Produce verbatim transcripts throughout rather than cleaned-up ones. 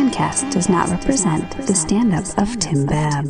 Tancast does not represent the stand-up of Tim Babb.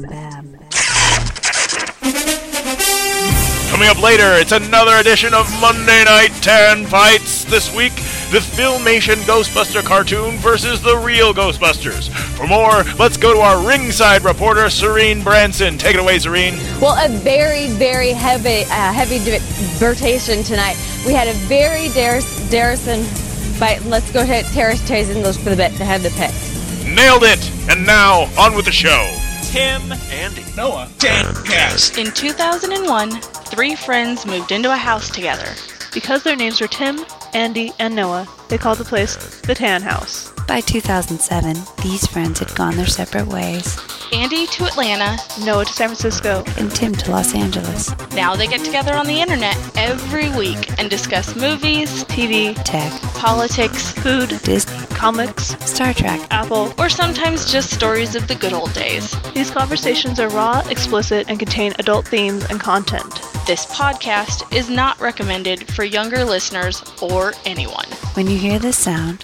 Coming up later, it's another edition of Monday Night Tan Fights. This week, the Filmation Ghostbuster cartoon versus the real Ghostbusters. For more, let's go to our ringside reporter, Serene Branson. Take it away, Serene. Well, a very, very heavy, uh, heavy divertation tonight. We had a very dar- Darrison fight. Let's go to Terrace Tyson those for the bit to have the pick. Nailed it! And now, on with the show. Tim, Andy, Noah, Tancast. In two thousand one, three friends moved into a house together. Because their names were Tim, Andy, and Noah, they called the place the Tan House. By two thousand seven, these friends had gone their separate ways. Andy to Atlanta, Noah to San Francisco, and Tim to Los Angeles. Now they get together on the internet every week and discuss movies, T V, tech, politics, food, Disney, comics, Star Trek, Apple, or sometimes just stories of the good old days. These conversations are raw, explicit, and contain adult themes and content. This podcast is not recommended for younger listeners or anyone. When you hear this sound,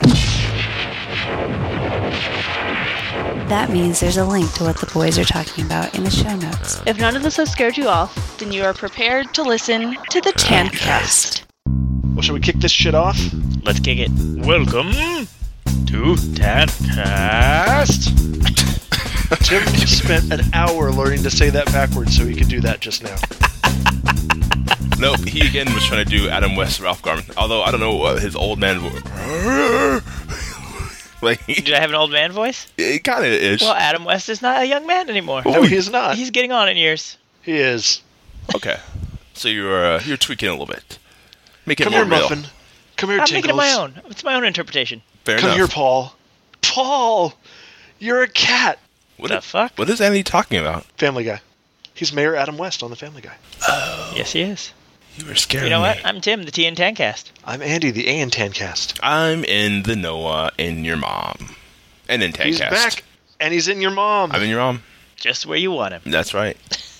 that means there's a link to what the boys are talking about in the show notes. If none of this has scared you off, Then you are prepared to listen to the Tancast. Well, shall we kick this shit off? Let's kick it. Welcome to Tancast. Tim spent an hour learning to say that backwards so he could do that just now. Nope, he again was trying to do Adam West, Ralph Garman. Although I don't know what his old man voice. Like, Did I have an old man voice? it kind of is. Well, Adam West is not a young man anymore. No, he is not. He's getting on in years. He is. Okay, so you're uh, you're tweaking a little bit. Make it Come more here, real. Muffin. Come here, I'm Tinkles. making it my own. It's my own interpretation. Fair Come enough. here, Paul. Paul! You're a cat. What The is, fuck? What is Andy talking about? Family Guy. He's Mayor Adam West on the Family Guy. Yes, he is. You were scaring You know me. what? I'm Tim, the T N Tancast. I'm Andy, the A and Tancast. I'm in the Noah in your mom, and in Tancast. He's back, and he's in your mom. I'm in your mom. Just where you want him. That's right.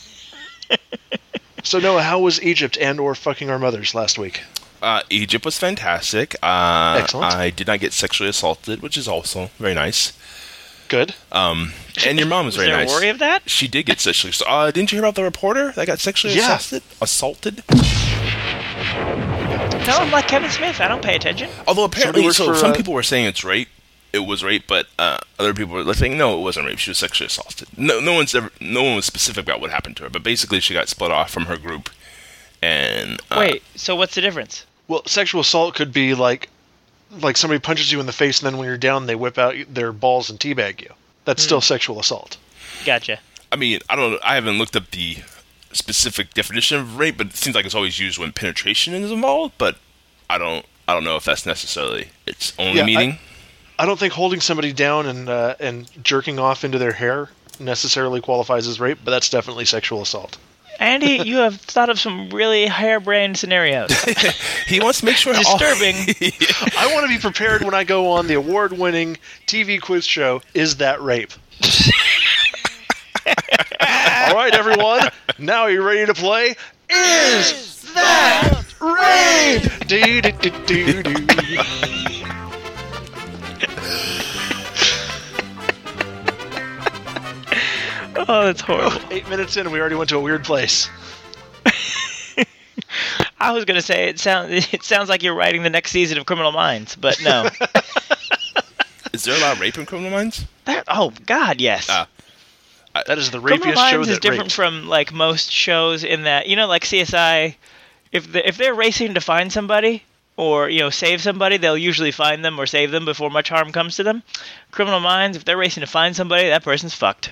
So, Noah, how was Egypt and or fucking our mothers last week? Uh, Egypt was fantastic. Uh, Excellent. I did not get sexually assaulted, which is also very nice. Good. Um, and your mom was Is very there nice. a worry of that? She did get sexually assaulted. Uh, didn't you hear about the reporter that got sexually Yeah. assaulted? Assaulted? No, I'm like Kevin Smith. I don't pay attention. Although apparently, works so for, some uh, people were saying it's rape. It was rape, but uh, other people were saying no, it wasn't rape. She was sexually assaulted. No, no one's ever, no one was specific about what happened to her. But basically, she got split off from her group. And uh, Wait, so what's the difference? Well, sexual assault could be like, like somebody punches you in the face, and then when you're down, they whip out their balls and teabag you. That's still sexual assault. Gotcha. I mean, I don't. I haven't looked up the specific definition of rape, but it seems like it's always used when penetration is involved. But I don't. I don't know if that's necessarily its only Yeah, I- meaning. I don't think holding somebody down and uh, and jerking off into their hair necessarily qualifies as rape, but that's definitely sexual assault. Andy, you have thought of some really harebrained scenarios. He wants to make sure. all- Disturbing. I want to be prepared when I go on the award-winning T V quiz show, Is That Rape? All right, everyone. Now are you ready to play? Is That Rape? Do, do, do, do, do. Oh, that's horrible. Eight minutes in, and we already went to a weird place. I was gonna say it sounds it sounds like you're writing the next season of Criminal Minds, but no. Is there a lot of rape in Criminal Minds? That, oh God, yes. Ah. That is the Criminal rapiest show Minds that is different raped. from like most shows in that, you know, like C S I, if the, if they're racing to find somebody or, you know, save somebody, they'll usually find them or save them before much harm comes to them. Criminal Minds, if they're racing to find somebody, that person's fucked.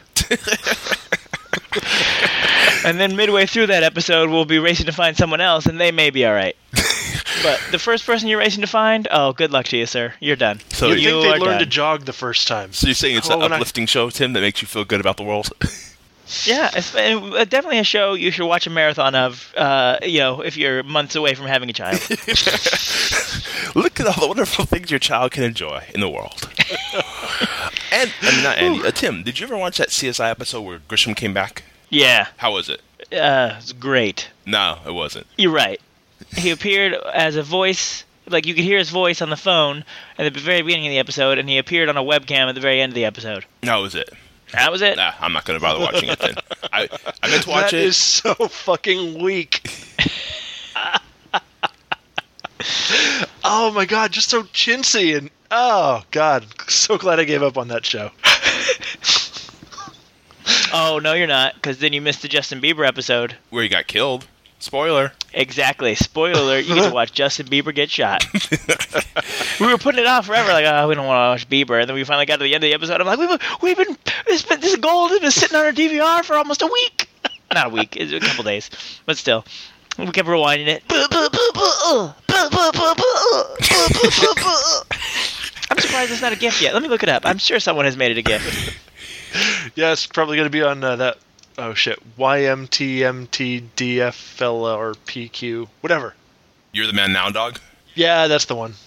And then midway through that episode, we'll be racing to find someone else, and they may be all right. But the first person you're racing to find, oh, good luck to you, sir. You're done. So You'd you think they'd are learn to done. jog the first time. So you're saying it's Oh, an when I- uplifting show, Tim, that makes you feel good about the world? Yeah, it's and, uh, definitely a show you should watch a marathon of, uh, you know, if you're months away from having a child. Look at all the wonderful things your child can enjoy in the world. and, and not Andy, uh, Tim, did you ever watch that C S I episode where Grisham came back? Yeah, How was it? uh, it's great. No, it wasn't. You're right. He appeared as a voice Like, you could hear his voice on the phone at the very beginning of the episode, and he appeared on a webcam at the very end of the episode. That was it. That was it? Nah, I'm not going to bother watching it then. I, I meant to watch That it. is so fucking weak. Oh my god, just so chintzy and oh god, so glad I gave up on that show. Oh, no, you're not, because then you missed the Justin Bieber episode. Where he got killed. Spoiler. Exactly. Spoiler alert, you get to watch Justin Bieber get shot. We were putting it off forever, like, oh, we don't want to watch Bieber. And then we finally got to the end of the episode. I'm like, we've, we've been, it's been, this gold has been sitting on our D V R for almost a week. Not a week, it's a couple days. But still, we kept rewinding it. I'm surprised it's not a GIF yet. Let me look it up. I'm sure someone has made it a GIF. Yeah, it's probably going to be on uh, that, oh shit, Y M T M T D F L or P Q, whatever. You're the man now, dog? Yeah, that's the one.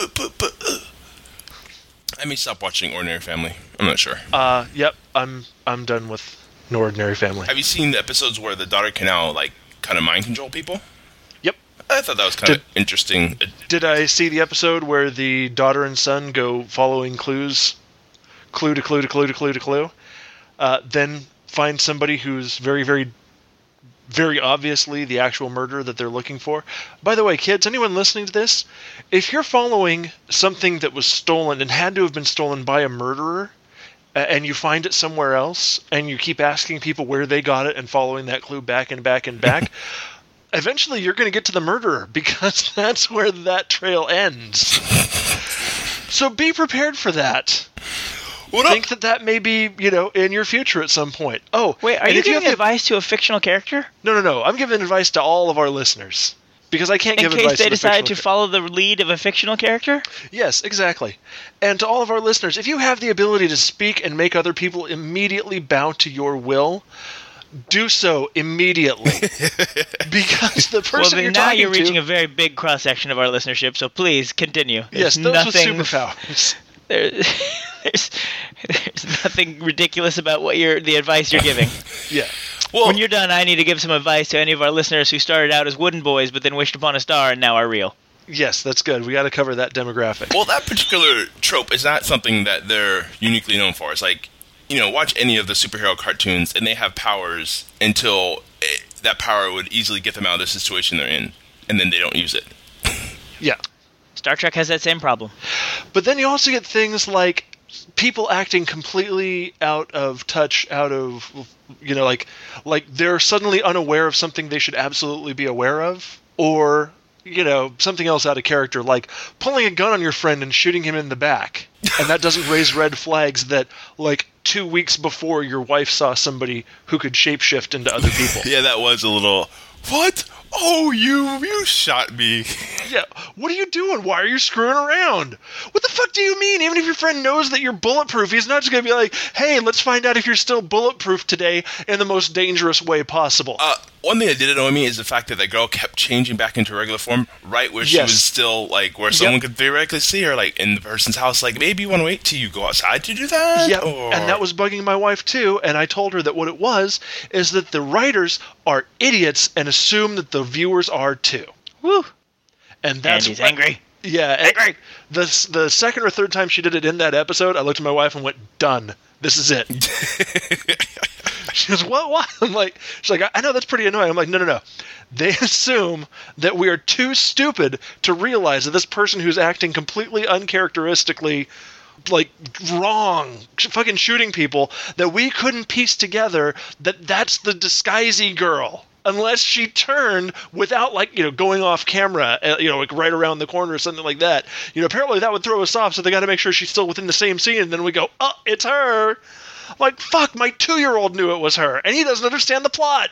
I may stop watching Ordinary Family. I'm not sure. Uh, yep, I'm I'm done with An Ordinary Family. Have you seen the episodes where the daughter can now, like, kind of mind control people? Yep. I thought that was kind of Did- interesting. Did I see the episode where the daughter and son go following clues, clue to clue to clue to clue to clue, uh, then find somebody who's very, very, very obviously the actual murderer that they're looking for? By the way, kids, anyone listening to this, if you're following something that was stolen and had to have been stolen by a murderer, uh, and you find it somewhere else, and you keep asking people where they got it and following that clue back and back and back, eventually you're going to get to the murderer, because that's where that trail ends. So be prepared for that. What Think that that may be, you know, in your future at some point. Oh, Wait, are and you if giving have the- advice to a fictional character? No, no, no. I'm giving advice to all of our listeners. Because I can't In give case advice they to the decide to fictional follow the lead of a fictional character? char- Yes, exactly. And to all of our listeners, if you have the ability to speak and make other people immediately bow to your will, do so immediately. Because the person Well, then you're now talking you're reaching to... a very big cross-section of our listenership, so please continue. Yes, There's those nothing, with superpowers. There, there's, there's nothing ridiculous about what you're, the advice you're giving. Yeah. Well, When you're done, I need to give some advice to any of our listeners who started out as wooden boys but then wished upon a star and now are real. Yes, that's good. We got to cover that demographic. well, that particular trope is not something that they're uniquely known for. It's like, you know, watch any of the superhero cartoons, and they have powers until it, that power would easily get them out of the situation they're in, and then they don't use it. Yeah. Star Trek has that same problem. But then you also get things like people acting completely out of touch, out of, you know, like like they're suddenly unaware of something they should absolutely be aware of, or, you know, something else out of character, like pulling a gun on your friend and shooting him in the back. And that doesn't raise red flags that, like, two weeks before your wife saw somebody who could shapeshift into other people. Yeah, that was a little, what? Oh, you, you shot me. Yeah, what are you doing? Why are you screwing around? What the fuck do you mean? Even if your friend knows that you're bulletproof, he's not just going to be like, hey, let's find out if you're still bulletproof today in the most dangerous way possible. Uh, one thing that did annoy me is the fact that that girl kept changing back into regular form right where she Yes. was still, like, where someone could theoretically see her, like, in the person's house. Like, maybe you want to wait till you go outside to do that? Yeah, Or... and that was bugging my wife too, and I told her that what it was is that the writers are idiots and assume that the viewers are too. Woo! And that's Andy's angry. Yeah, and Angry. the the second or third time she did it in that episode, I looked at my wife and went, "Done. This is it." She goes, "What? What?" I'm like, she's like, "I know that's pretty annoying." I'm like, "No, no, no. They assume that we are too stupid to realize that this person who's acting completely uncharacteristically, like, wrong, fucking shooting people, that we couldn't piece together that that's the disguisey girl." Unless she turned without, like, you know, going off camera, uh, you know, like right around the corner or something like that. You know, apparently that would throw us off, so they got to make sure she's still within the same scene, and then we go, oh, it's her. I'm like, fuck, my two-year-old knew it was her, and he doesn't understand the plot.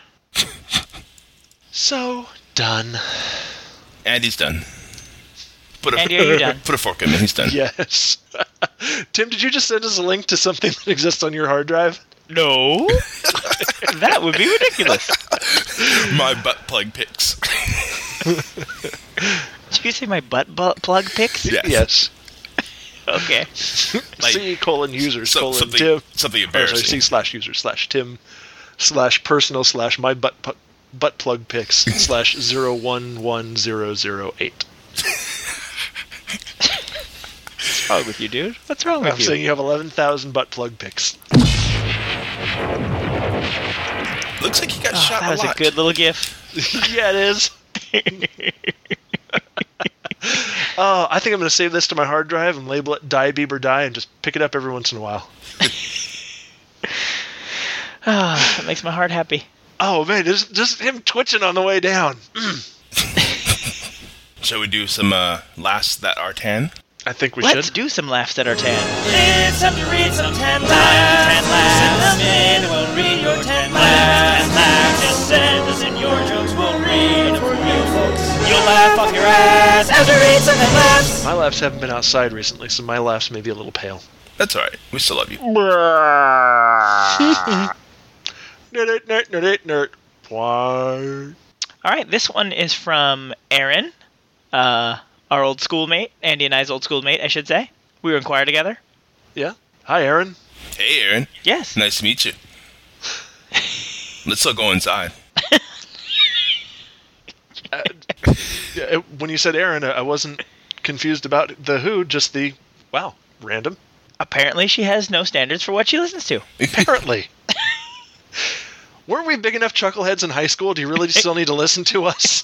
So, done. Andy's done. Put a, Andy, are you done? Put a fork in him. He's done. Yes. Tim, did you just send us a link to something that exists on your hard drive? No. That would be ridiculous. My butt plug pics. Did you say my butt bu- plug pics? Yes. Yes. Okay. Like, C colon users so- colon something, Tim. something Oh, sorry, embarrassing. C slash user slash Tim slash personal slash my butt pu- butt plug pics slash zero one one zero zero eight. What's wrong with you, dude? What's wrong with I'm you? saying you have eleven thousand butt plug pics. Looks like he got Oh, shot that a was lot. a good little gif. Yeah, it is. Oh, I think I'm going to save this to my hard drive and label it Die Bieber Die and just pick it up every once in a while. Ah, that makes my heart happy. Oh, man, just, just him twitching on the way down. Shall we do some uh, laughs that are tan? I think we Let's should. do some laughs that are tan. It's time to read some tan laughs. Tan laughs. Send them in and we'll read your tan laughs. Tan laughs. Just send us in your jokes. We'll read them for you folks. You'll laugh off your ass as we read some tan laughs. My laughs haven't been outside recently, so my laughs may be a little pale. That's all right. We still love you. Nerd, nerd, nerd, nerd. Why? All right, this one is from Aaron, uh, our old schoolmate, Andy and I's old schoolmate, I should say. We were in choir together. Yeah. Hi, Aaron. Hey, Aaron. Yes. Nice to meet you. Let's all go inside. Uh, yeah, when you said Aaron, I wasn't confused about the who, just the, wow, random. Apparently she has no standards for what she listens to. Apparently. Weren't we big enough chuckleheads in high school? Do you really still need to listen to us?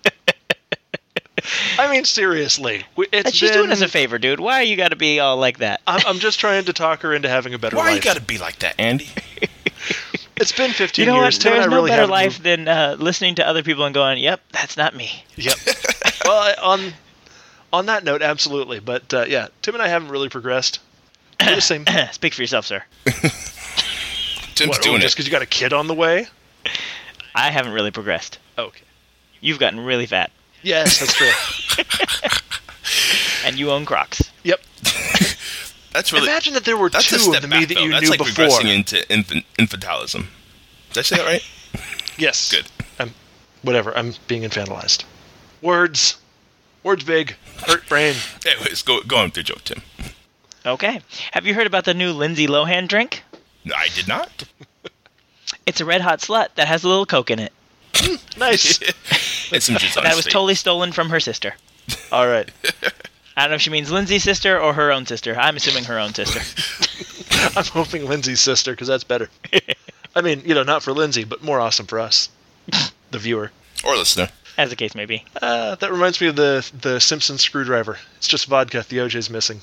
I mean, seriously. we- It's She's been, doing us a favor, dude. Why you got to be all like that? I'm, I'm just trying to talk her into having a better Why life. you gotta be like that, Andy? It's been fifteen You know years. what? Tim and There's I no really better haven't life moved- than uh, listening to other people and going, "Yep, that's not me." Yep. Well, I- on on that note, absolutely. But uh, yeah, Tim and I haven't really progressed. We're the same. Speak for yourself, sir. Tim's What, doing just it. because you got a kid on the way? I haven't really progressed. Okay. You've gotten really fat, Yes, that's true. and you own Crocs. Yep. That's really. Imagine that there were That's two a step of the me back, that though. you That's knew like before. regressing into infant, infantilism. Did I say that right? Yes. Good. I'm, whatever. I'm being infantilized. Words. Words big. Hurt brain. Anyways, go go on with your joke, Tim. Okay. Have you heard about the new Lindsay Lohan drink? No, I did not. It's a red hot slut that has a little Coke in it. Nice. It's some just That was totally stolen from her sister. All right. I don't know if she means Lindsay's sister or her own sister. I'm assuming her own sister. I'm hoping Lindsay's sister, because that's better. I mean, you know, not for Lindsay, but more awesome for us, the viewer. Or listener. As the case may be. Uh, that reminds me of the the Simpsons screwdriver. It's just vodka. The O J's missing.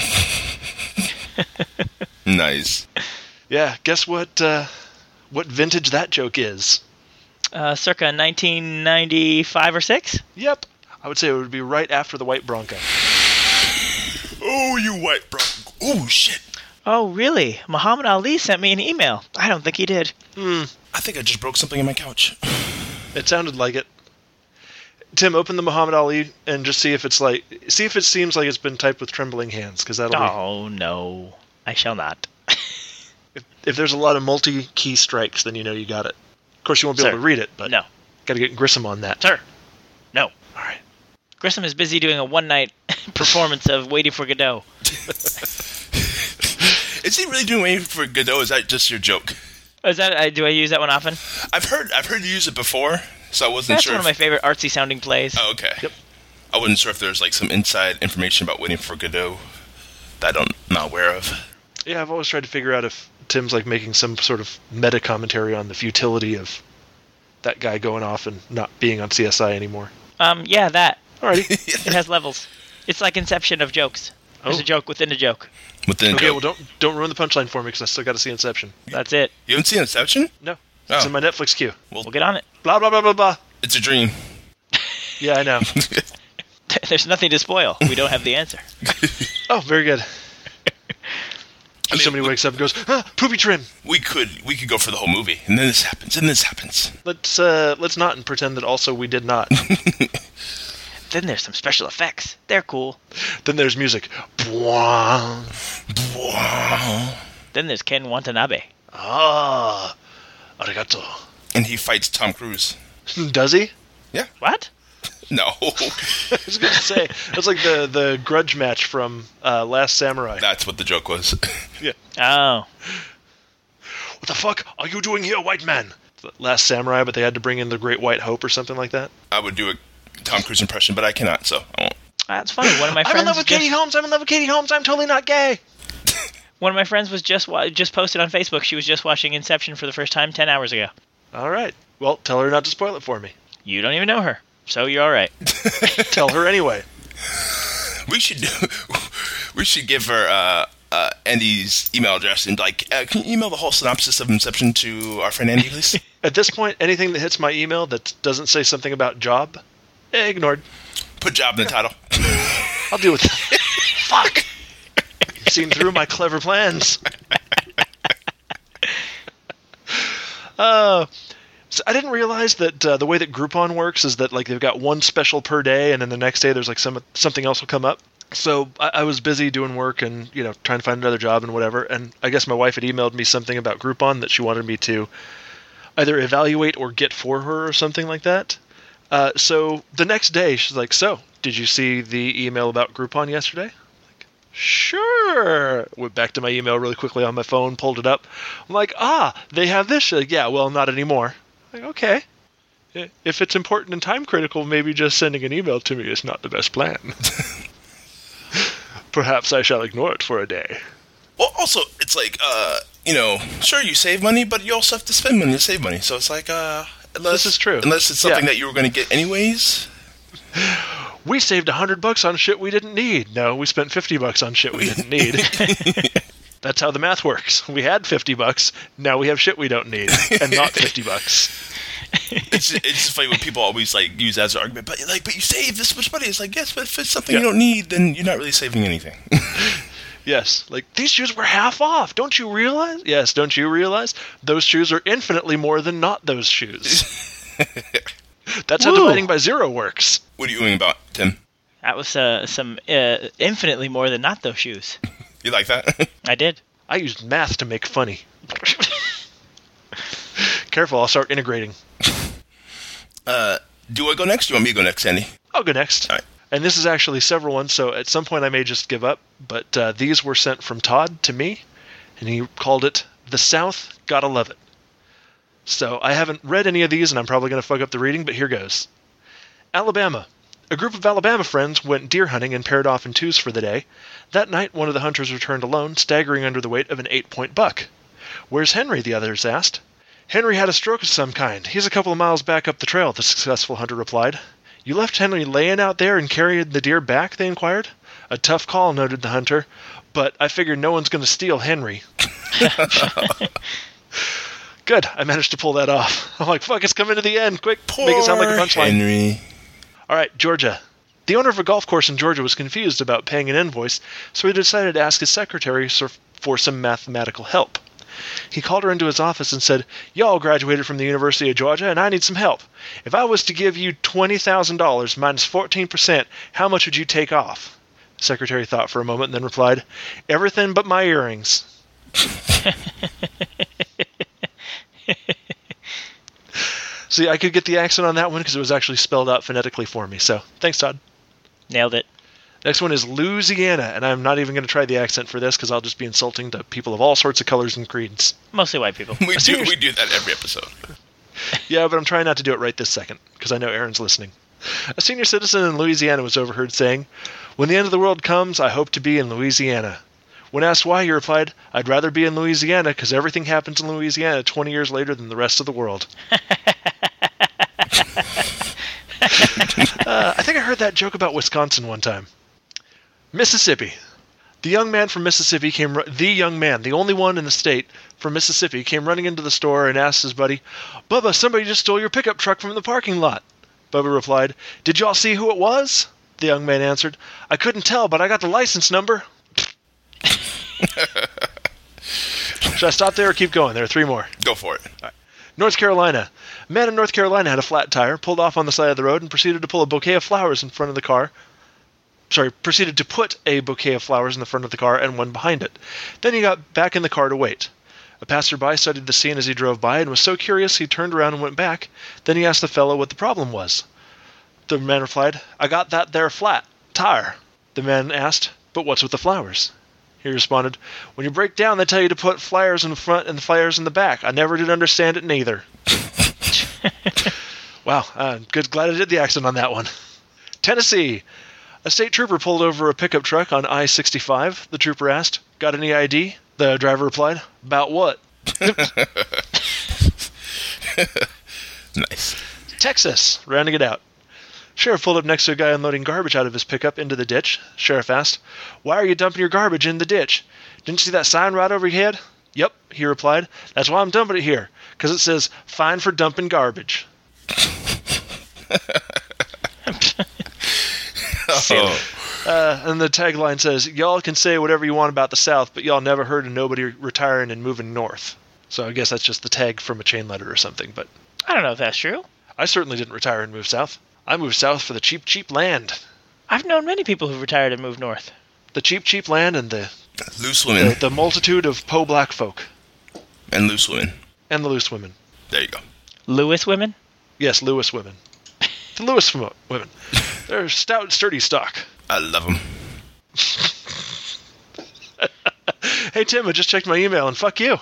Nice. Yeah. Guess what? Uh, what vintage that joke is? Uh, circa nineteen ninety-five or six? Yep. I would say it would be right after the White Bronco. Oh, you white bro. Oh, shit. Oh, really? Muhammad Ali sent me an email. I don't think he did. Hmm. I think I just broke something in my couch. It sounded like it. Tim, open the Muhammad Ali and just see if it's like, see if it seems like it's been typed with trembling hands, because that'll Oh, no. I shall not. be. If, if there's a lot of multi-key strikes, then you know you got it. Of course, you won't be Sir. able to read it, but No. got to get Grissom on that. Sir. No. All right. Grissom is busy doing a one-night performance of Waiting for Godot. Is he really doing Waiting for Godot? Is that just your joke? Oh, is that? I, do I use that one often? I've heard I've heard you use it before, so I wasn't That's sure. one if, of my favorite artsy-sounding plays. Oh, okay. Yep. I wasn't sure if there's like some inside information about Waiting for Godot that I'm not aware of. Yeah, I've always tried to figure out if Tim's like making some sort of meta commentary on the futility of that guy going off and not being on C S I anymore. Um, yeah, that. Alrighty. It has levels. It's like Inception of jokes. There's Oh. a joke within a joke. Within Okay, Joe. well, don't don't ruin the punchline for me, because I still got to see Inception. That's it. You haven't seen Inception? No, it's Oh. in my Netflix queue. We'll get on it. Blah blah blah blah blah. It's a dream. Yeah, I know. There's nothing to spoil. We don't have the answer. Oh, very good. I mean, Somebody we- wakes up and goes, ah, poopy trim. We could we could go for the whole movie, and then this happens, and this happens. Let's uh, let's not and pretend that also we did not. Then there's some special effects. They're cool. Then there's music. Bwah. Wow. Then there's Ken Watanabe. Ah, arigato. And he fights Tom Cruise. Does he? What? No. I was going to say, that's like the, the grudge match from uh, Last Samurai. That's what the joke was. Oh. What the fuck are you doing here, white man? Last Samurai, but they had to bring in the Great White Hope or something like that. I would do a Tom Cruise impression, but I cannot, so I won't. That's funny. One of my friends. I'm in love with just, Katie Holmes. I'm in love with Katie Holmes. I'm totally not gay. One of my friends was just wa- just posted on Facebook. She was just watching Inception for the first time ten hours ago. All right. Well, tell her not to spoil it for me. You don't even know her, so you're all right. Tell her anyway. We should do, we should give her uh, uh, Andy's email address and like, uh, can you email the whole synopsis of Inception to our friend Andy, please? At this point, anything that hits my email that doesn't say something about job, eh, ignored. Put job in the title. I'll deal with it. Fuck. You've seen through my clever plans. uh, so I didn't realize that uh, the way that Groupon works is that like they've got one special per day, and then the next day there's like some something else will come up. So I, I was busy doing work and you know trying to find another job and whatever. And I guess my wife had emailed me something about Groupon that she wanted me to either evaluate or get for her or something like that. Uh, so the next day she's like, "So did you see the email about Groupon yesterday?" Like, sure. Went back to my email really quickly on my phone, pulled it up. I'm like, ah, they have this. She's like, yeah, well, not anymore. Like, okay. If it's important and time critical, maybe just sending an email to me is not the best plan. Perhaps I shall ignore it for a day. Well, also, it's like, uh, you know, sure, you save money, but you also have to spend money to save money. So it's like, uh, unless, this is true. Unless it's something yeah. that you were going to get anyways. We saved a hundred bucks on shit we didn't need. No, we spent fifty bucks on shit we didn't need. That's how the math works. We had fifty bucks. Now we have shit we don't need, and not fifty bucks. It's it's just funny when people always like use that as an argument, but like, but you save this much money. It's like, yes, but if it's something yeah. you don't need, then you're not really saving anything. Yes, like these shoes were half off. Don't you realize? Yes, don't you realize? Those shoes are infinitely more than not those shoes. That's how Woo. dividing by zero works. What are you doing about, Tim? That was uh, some uh, infinitely more than not those shoes. You like that? I did. I used math to make funny. Careful, I'll start integrating. Uh, do I go next? Do you want me to go next, Andy? I'll go next. All right. And this is actually several ones, so at some point I may just give up. But uh, these were sent from Todd to me, and he called it The South Gotta Love It. So I haven't read any of these, and I'm probably going to fuck up the reading, but here goes. Alabama. A group of Alabama friends went deer hunting and paired off in twos for the day. That night, one of the hunters returned alone, staggering under the weight of an eight-point buck. "Where's Henry?" the others asked. "Henry had a stroke of some kind. He's a couple of miles back up the trail," the successful hunter replied. "You left Henry laying out there and carried the deer back?" they inquired. "A tough call," noted the hunter, "but I figured no one's going to steal Henry." Good, I managed to pull that off. I'm like, fuck, it's coming to the end. Quick, Poor make it sound like a punchline. Henry. All right, Georgia. The owner of a golf course in Georgia was confused about paying an invoice, so he decided to ask his secretary for some mathematical help. He called her into his office and said, "Y'all graduated from the University of Georgia, and I need some help. If I was to give you twenty thousand dollars minus fourteen percent, how much would you take off?" The secretary thought for a moment and then replied, "Everything but my earrings." See, I could get the accent on that one because it was actually spelled out phonetically for me. So, thanks, Todd. Nailed it. Next one is Louisiana, and I'm not even going to try the accent for this because I'll just be insulting to people of all sorts of colors and creeds. Mostly white people. We do we do that every episode. Yeah, but I'm trying not to do it right this second because I know Aaron's listening. A senior citizen in Louisiana was overheard saying, "When the end of the world comes, I hope to be in Louisiana." When asked why, he replied, "I'd rather be in Louisiana because everything happens in Louisiana twenty years later than the rest of the world." uh, I think I heard that joke about Wisconsin one time. Mississippi. The young man from Mississippi came. Ru- the young man, the only one in the state from Mississippi, came running into the store and asked his buddy, "Bubba, somebody just stole your pickup truck from the parking lot." Bubba replied, "Did y'all see who it was?" The young man answered, "I couldn't tell, but I got the license number." Should I stop there or keep going? There are three more. Go for it. All right. North Carolina. A man in North Carolina had a flat tire, pulled off on the side of the road, and proceeded to pull a bouquet of flowers in front of the car. Sorry, proceeded to put a bouquet of flowers in the front of the car and one behind it. Then he got back in the car to wait. A passerby studied the scene as he drove by and was so curious he turned around and went back. Then he asked the fellow what the problem was. The man replied, "I got that there flat tire." The man asked, "But what's with the flowers?" He responded, "When you break down, they tell you to put flowers in the front and the flowers in the back. I never did understand it neither." Wow, uh, good. Glad I did the accent on that one. Tennessee. A state trooper pulled over a pickup truck on I sixty-five. The trooper asked, "Got any I D?" The driver replied, "About what?" Nice. Texas, rounding it out. Sheriff pulled up next to a guy unloading garbage out of his pickup into the ditch. Sheriff asked, "Why are you dumping your garbage in the ditch? Didn't you see that sign right over your head?" "Yep," he replied. "That's why I'm dumping it here, because it says, 'Fine for dumping garbage.'" Oh. Uh, and the tagline says, "Y'all can say whatever you want about the South, but y'all never heard of nobody retiring and moving north." So I guess that's just the tag from a chain letter or something, but I don't know if that's true. I certainly didn't retire and move south. I moved south for the cheap, cheap land. I've known many people who retired and moved north. The cheap, cheap land and the Loose women. the, the multitude of po black folk. And loose women. And the loose women. There you go. Lewis women? Yes, Lewis women. The Lewis mo- women. They're stout, sturdy stock. I love them. Hey, Tim, I just checked my email, and fuck you.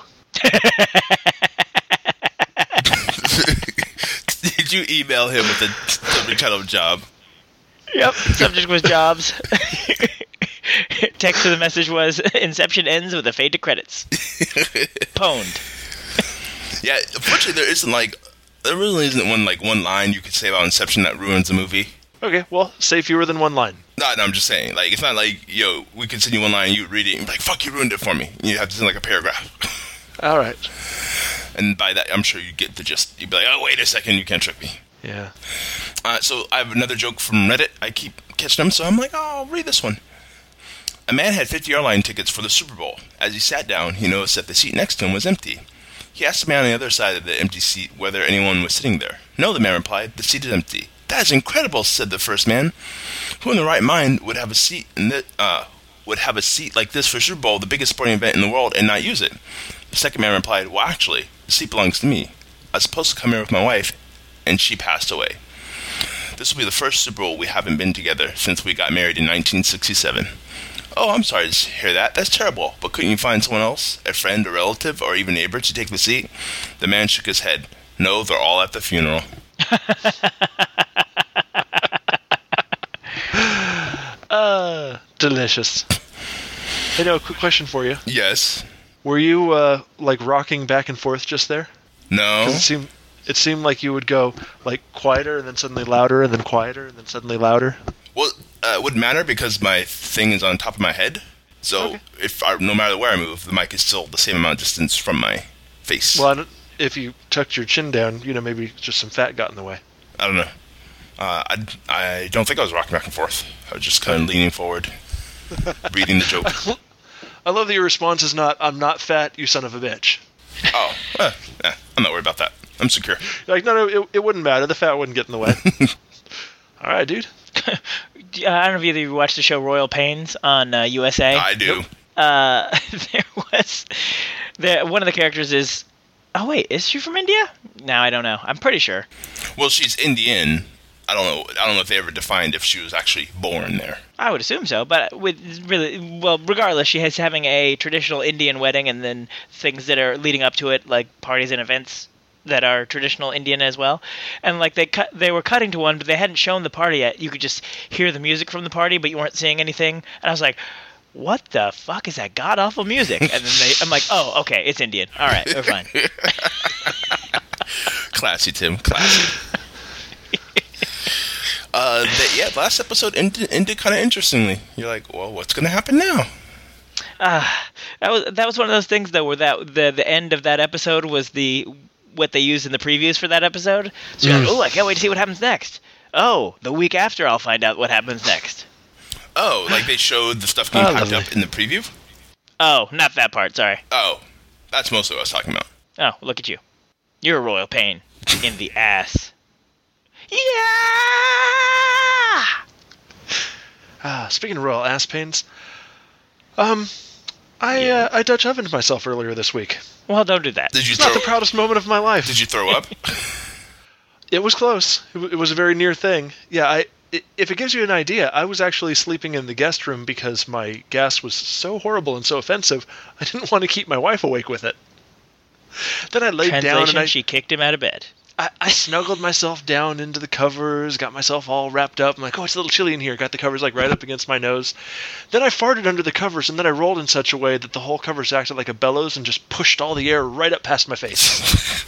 Did you email him with the subject title of job? Yep. Subject was jobs. Text to the message was, "Inception ends with a fade to credits." Pwned. Yeah, unfortunately, there isn't like there really isn't one like one line you could say about Inception that ruins a movie. Okay, well, say fewer than one line. No, no, I'm just saying, like, it's not like, yo, we could send you one line, you read it, and be like, fuck, you ruined it for me. And you have to send, like, a paragraph. All right. And by that, I'm sure you get the gist. You'd be like, oh, wait a second, you can't trick me. Yeah. Uh, so I have another joke from Reddit. I keep catching them, so I'm like, oh, I'll read this one. A man had fifty airline tickets for the Super Bowl. As he sat down, he noticed that the seat next to him was empty. He asked the man on the other side of the empty seat whether anyone was sitting there. No, the man replied, the seat is empty. That is incredible, said the first man. Who in the right mind would have a seat in the, uh, would have a seat like this for Super Bowl, the biggest sporting event in the world, and not use it? The second man replied, well, actually, the seat belongs to me. I was supposed to come here with my wife, and she passed away. This will be the first Super Bowl we haven't been together since we got married in nineteen sixty-seven. Oh, I'm sorry to hear that. That's terrible. But couldn't you find someone else, a friend, a relative, or even neighbor to take the seat? The man shook his head. No, they're all at the funeral. uh, delicious. Hey, no, quick question for you. Yes. Were you, uh, like, rocking back and forth just there? No. 'Cause it seemed, it seemed like you would go, like, quieter, and then suddenly louder, and then quieter, and then suddenly louder. Well, uh, it wouldn't matter because my thing is on top of my head. So Okay. if I, no matter where I move, the mic is still the same amount of distance from my face. Well, I don't, if you tucked your chin down, you know, maybe just some fat got in the way. I don't know. Uh, I, I don't think I was rocking back and forth. I was just kind of leaning forward, reading the joke. I love that your response is not, "I'm not fat, you son of a bitch." Oh, eh, eh, I'm not worried about that. I'm secure. You're like, no, no, it, it wouldn't matter. The fat wouldn't get in the way. All right, dude. I don't know if either of you watched the show Royal Pains on uh, U S A. I do. Uh, there was there one of the characters is. Oh wait, is she from India? No, I don't know. I'm pretty sure. Well, she's Indian. I don't know. I don't know if they ever defined if she was actually born there. I would assume so, but with really well, regardless, she has having a traditional Indian wedding, and then things that are leading up to it, like parties and events that are traditional Indian as well. And like they cut, they were cutting to one, but they hadn't shown the party yet. You could just hear the music from the party, but you weren't seeing anything. And I was like, what the fuck is that god awful music? And then they, I'm like, oh, okay, it's Indian. All right, we're fine. Classy, Tim. Classy. uh, the, yeah, the last episode ended, ended kind of interestingly. You're like, well, what's going to happen now? Uh, that was that was one of those things though, where that the the end of that episode was the what they used in the previews for that episode. So you're like, oh, I can't wait to see what happens next. Oh, the week after I'll find out what happens next. Oh, like they showed the stuff being Oh, packed lovely. up in the preview? Oh, not that part. Sorry. Oh, that's mostly what I was talking about. Oh, look at you. You're a royal pain in the ass. Yeah. Ah, speaking of royal ass pains, um, I uh, I Dutch ovened myself earlier this week. Well, don't do that. Did you It's throw? not the proudest moment of my life. Did you throw up? It was close. It, w- it was a very near thing. Yeah, I. I if it gives you an idea, I was actually sleeping in the guest room because my gas was so horrible and so offensive. I didn't want to keep my wife awake with it. Then I laid down Translation: and I. She kicked him out of bed. I, I snuggled myself down into the covers, got myself all wrapped up. I'm like, oh, it's a little chilly in here. Got the covers like right up against my nose. Then I farted under the covers, and then I rolled in such a way that the whole covers acted like a bellows and just pushed all the air right up past my face.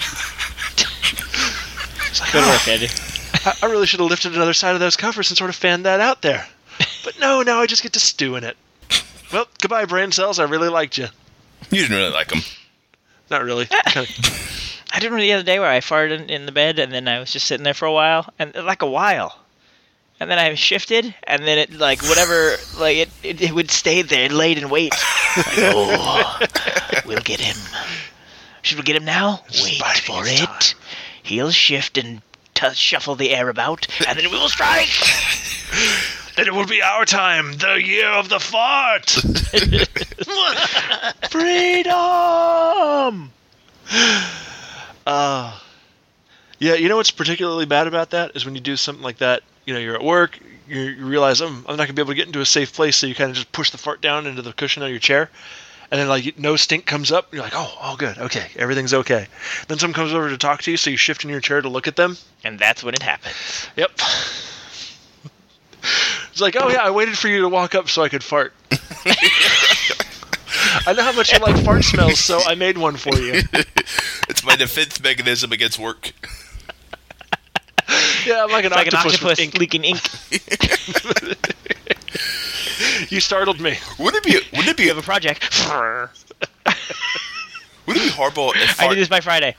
It's like, Good oh, work, Eddie. I, I really should have lifted another side of those covers and sort of fanned that out there. But no, now I just get to stew in it. Well, goodbye, brain cells. I really liked you. You didn't really like them. Not really. Kind of. I did one the other day where I farted in, in the bed, and then I was just sitting there for a while, and like a while. And then I shifted, and then it, like, whatever, like, it, it, it would stay there, it laid in wait. Like, oh, we'll get him. Should we get him now? Wait for it. He'll shift and t- shuffle the air about, and then we will strike. Then it will be our time, the year of the fart. Freedom! Uh, yeah, you know what's particularly bad about that is when you do something like that, you know, you're at work, you, you realize, I'm, I'm not going to be able to get into a safe place, so you kind of just push the fart down into the cushion of your chair, and then, like, no stink comes up, and you're like, oh, oh, good, okay, everything's okay. Then someone comes over to talk to you, so you shift in your chair to look at them. And that's when it happens. Yep. It's like, oh, yeah, I waited for you to walk up so I could fart. I know how much you like fart smells, so I made one for you. It's my defense mechanism against work. Yeah, I'm like an, It's like octopus, an octopus with ink. leaking ink. You startled me. Wouldn't it be? Wouldn't it be? You have a project. Wouldn't it be horrible if I fart, need this by Friday.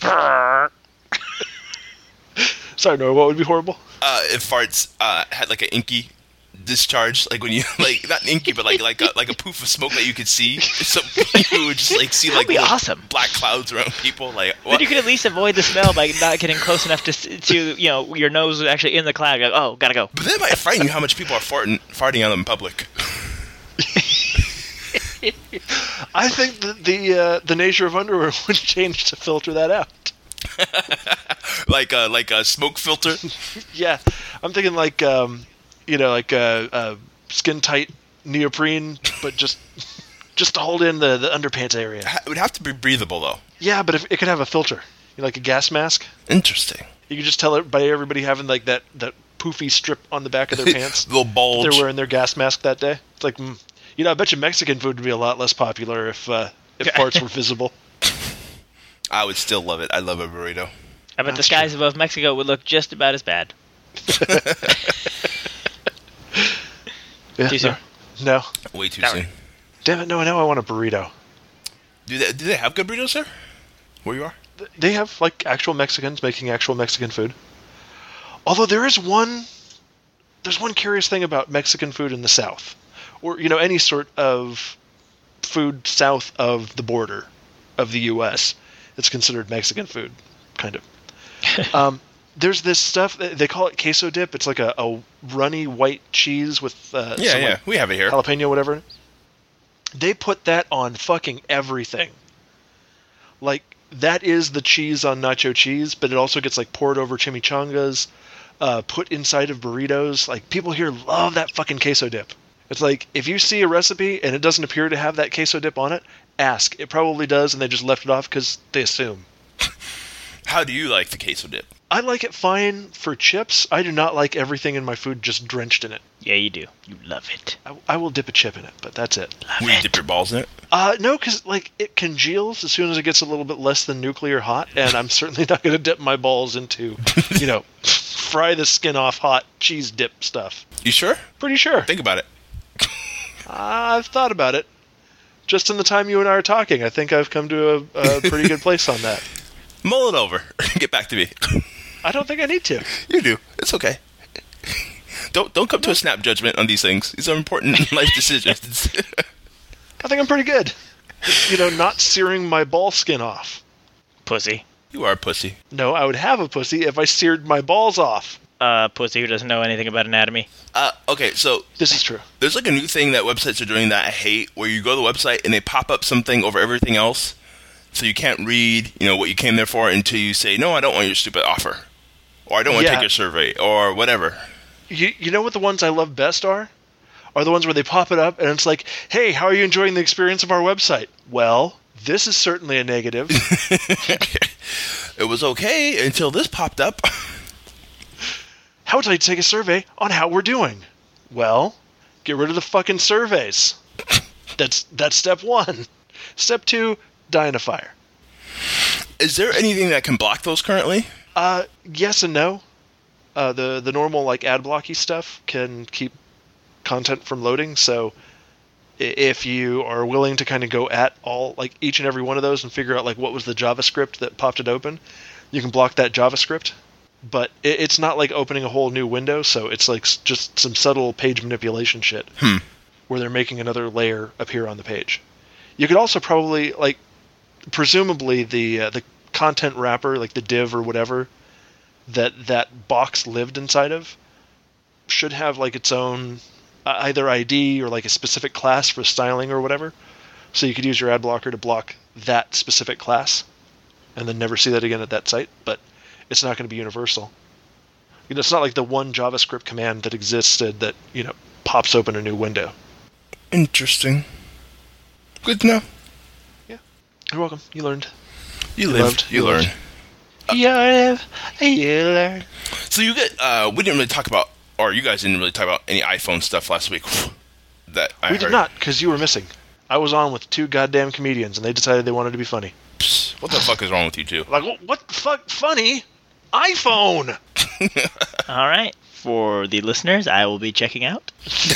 Sorry, Nora, what would be horrible? uh, if farts uh, had like an inky discharge, like when you like not inky, but like like a, like a poof of smoke that you could see. So you would just like see like That'd be little awesome. black clouds around people. Like Then what? you could at least avoid the smell by not getting close enough to, s- to you know, your nose is actually in the cloud. You're like, oh, gotta go. But that might frighten you how much people are farting farting out in public. I think that the uh, the nature of underwear would change to filter that out. like a like a smoke filter. Yeah, I'm thinking like um, you know, like uh, uh, skin tight neoprene, but just just to hold in the, the underpants area. It would have to be breathable though. Yeah, but if it could have a filter, you know, like a gas mask. Interesting. You could just tell it by everybody having like that, that poofy strip on the back of their pants. Little bulge. They're wearing their gas mask that day. It's like, mm, you know, I bet you Mexican food would be a lot less popular if uh, if farts were visible. I would still love it. I love a burrito. I bet the That's skies true. above Mexico would look just about as bad. Yeah, Too soon. No. Way too Sorry. soon. Damn it, no, now I want a burrito. Do they do they have good burritos there? Where you are? They have, like, actual Mexicans making actual Mexican food. Although there is one... There's one curious thing about Mexican food in the South. Or, you know, any sort of food south of the border of the U S It's considered Mexican food, kind of. um, there's this stuff, they call it queso dip. It's like a, a runny white cheese with uh, Yeah, some, yeah. like, We have it here. jalapeno, whatever. They put that on fucking everything. Like, that is the cheese on nacho cheese, but it also gets, like, poured over chimichangas, uh, put inside of burritos. Like, people here love that fucking queso dip. It's like, if you see a recipe and it doesn't appear to have that queso dip on it, ask. It probably does, and they just left it off because they assume. How do you like the queso dip? I like it fine for chips. I do not like everything in my food just drenched in it. Yeah, you do. You love it. I, I will dip a chip in it, but that's it. Will you dip your balls in it? Uh, no, because like it congeals as soon as it gets a little bit less than nuclear hot, and I'm certainly not going to dip my balls into, you know, fry the skin off hot cheese dip stuff. You sure? Pretty sure. Think about it. I've thought about it. Just in the time you and I are talking, I think I've come to a, a pretty good place on that. Mull it over. Get back to me. I don't think I need to. You do. It's okay. Don't don't come to a snap judgment on these things. These are important life decisions. I think I'm pretty good. You know, not searing my ball skin off. Pussy. You are a pussy. No, I would have a pussy if I seared my balls off. Uh, pussy who doesn't know anything about anatomy. Uh, okay, so This is true. there's like a new thing that websites are doing that I hate, where you go to the website and they pop up something over everything else, so you can't read, you know, what you came there for until you say, no, I don't want your stupid offer, or I don't want to Yeah. take your survey, or whatever. You, you know what the ones I love best are? Are the ones where they pop it up and it's like, hey, how are you enjoying the experience of our website? Well, this is certainly a negative. it was okay until this popped up. How would I take a survey on how we're doing? Well, get rid of the fucking surveys. That's that's step one. Step two, die in a fire. Is there anything that can block those currently? Uh, yes and no. Uh, the the normal like ad blocky stuff can keep content from loading. So if you are willing to kind of go at all like each and every one of those and figure out like what was the JavaScript that popped it open, you can block that JavaScript. But it, it's not like opening a whole new window. So it's like just some subtle page manipulation shit Hmm. where they're making another layer appear on the page. You could also probably like presumably the uh, the content wrapper, like the div or whatever that that box lived inside of, should have like its own uh, either I D or like a specific class for styling or whatever. So you could use your ad blocker to block that specific class and then never see that again at that site. But it's not going to be universal. You know, it's not like the one JavaScript command that existed that, you know, pops open a new window. Interesting. Good to know. Yeah. You're welcome. You learned. You, You lived, loved, you you learn. loved. You live, you learn. So you get, uh, we didn't really talk about, or you guys didn't really talk about any iPhone stuff last week. That I We heard. did not, because you were missing. I was on with two goddamn comedians, and they decided they wanted to be funny. Psst, what the fuck is wrong with you two? Like, what, what the fuck? Funny? iPhone! All right. For the listeners, I will be checking out.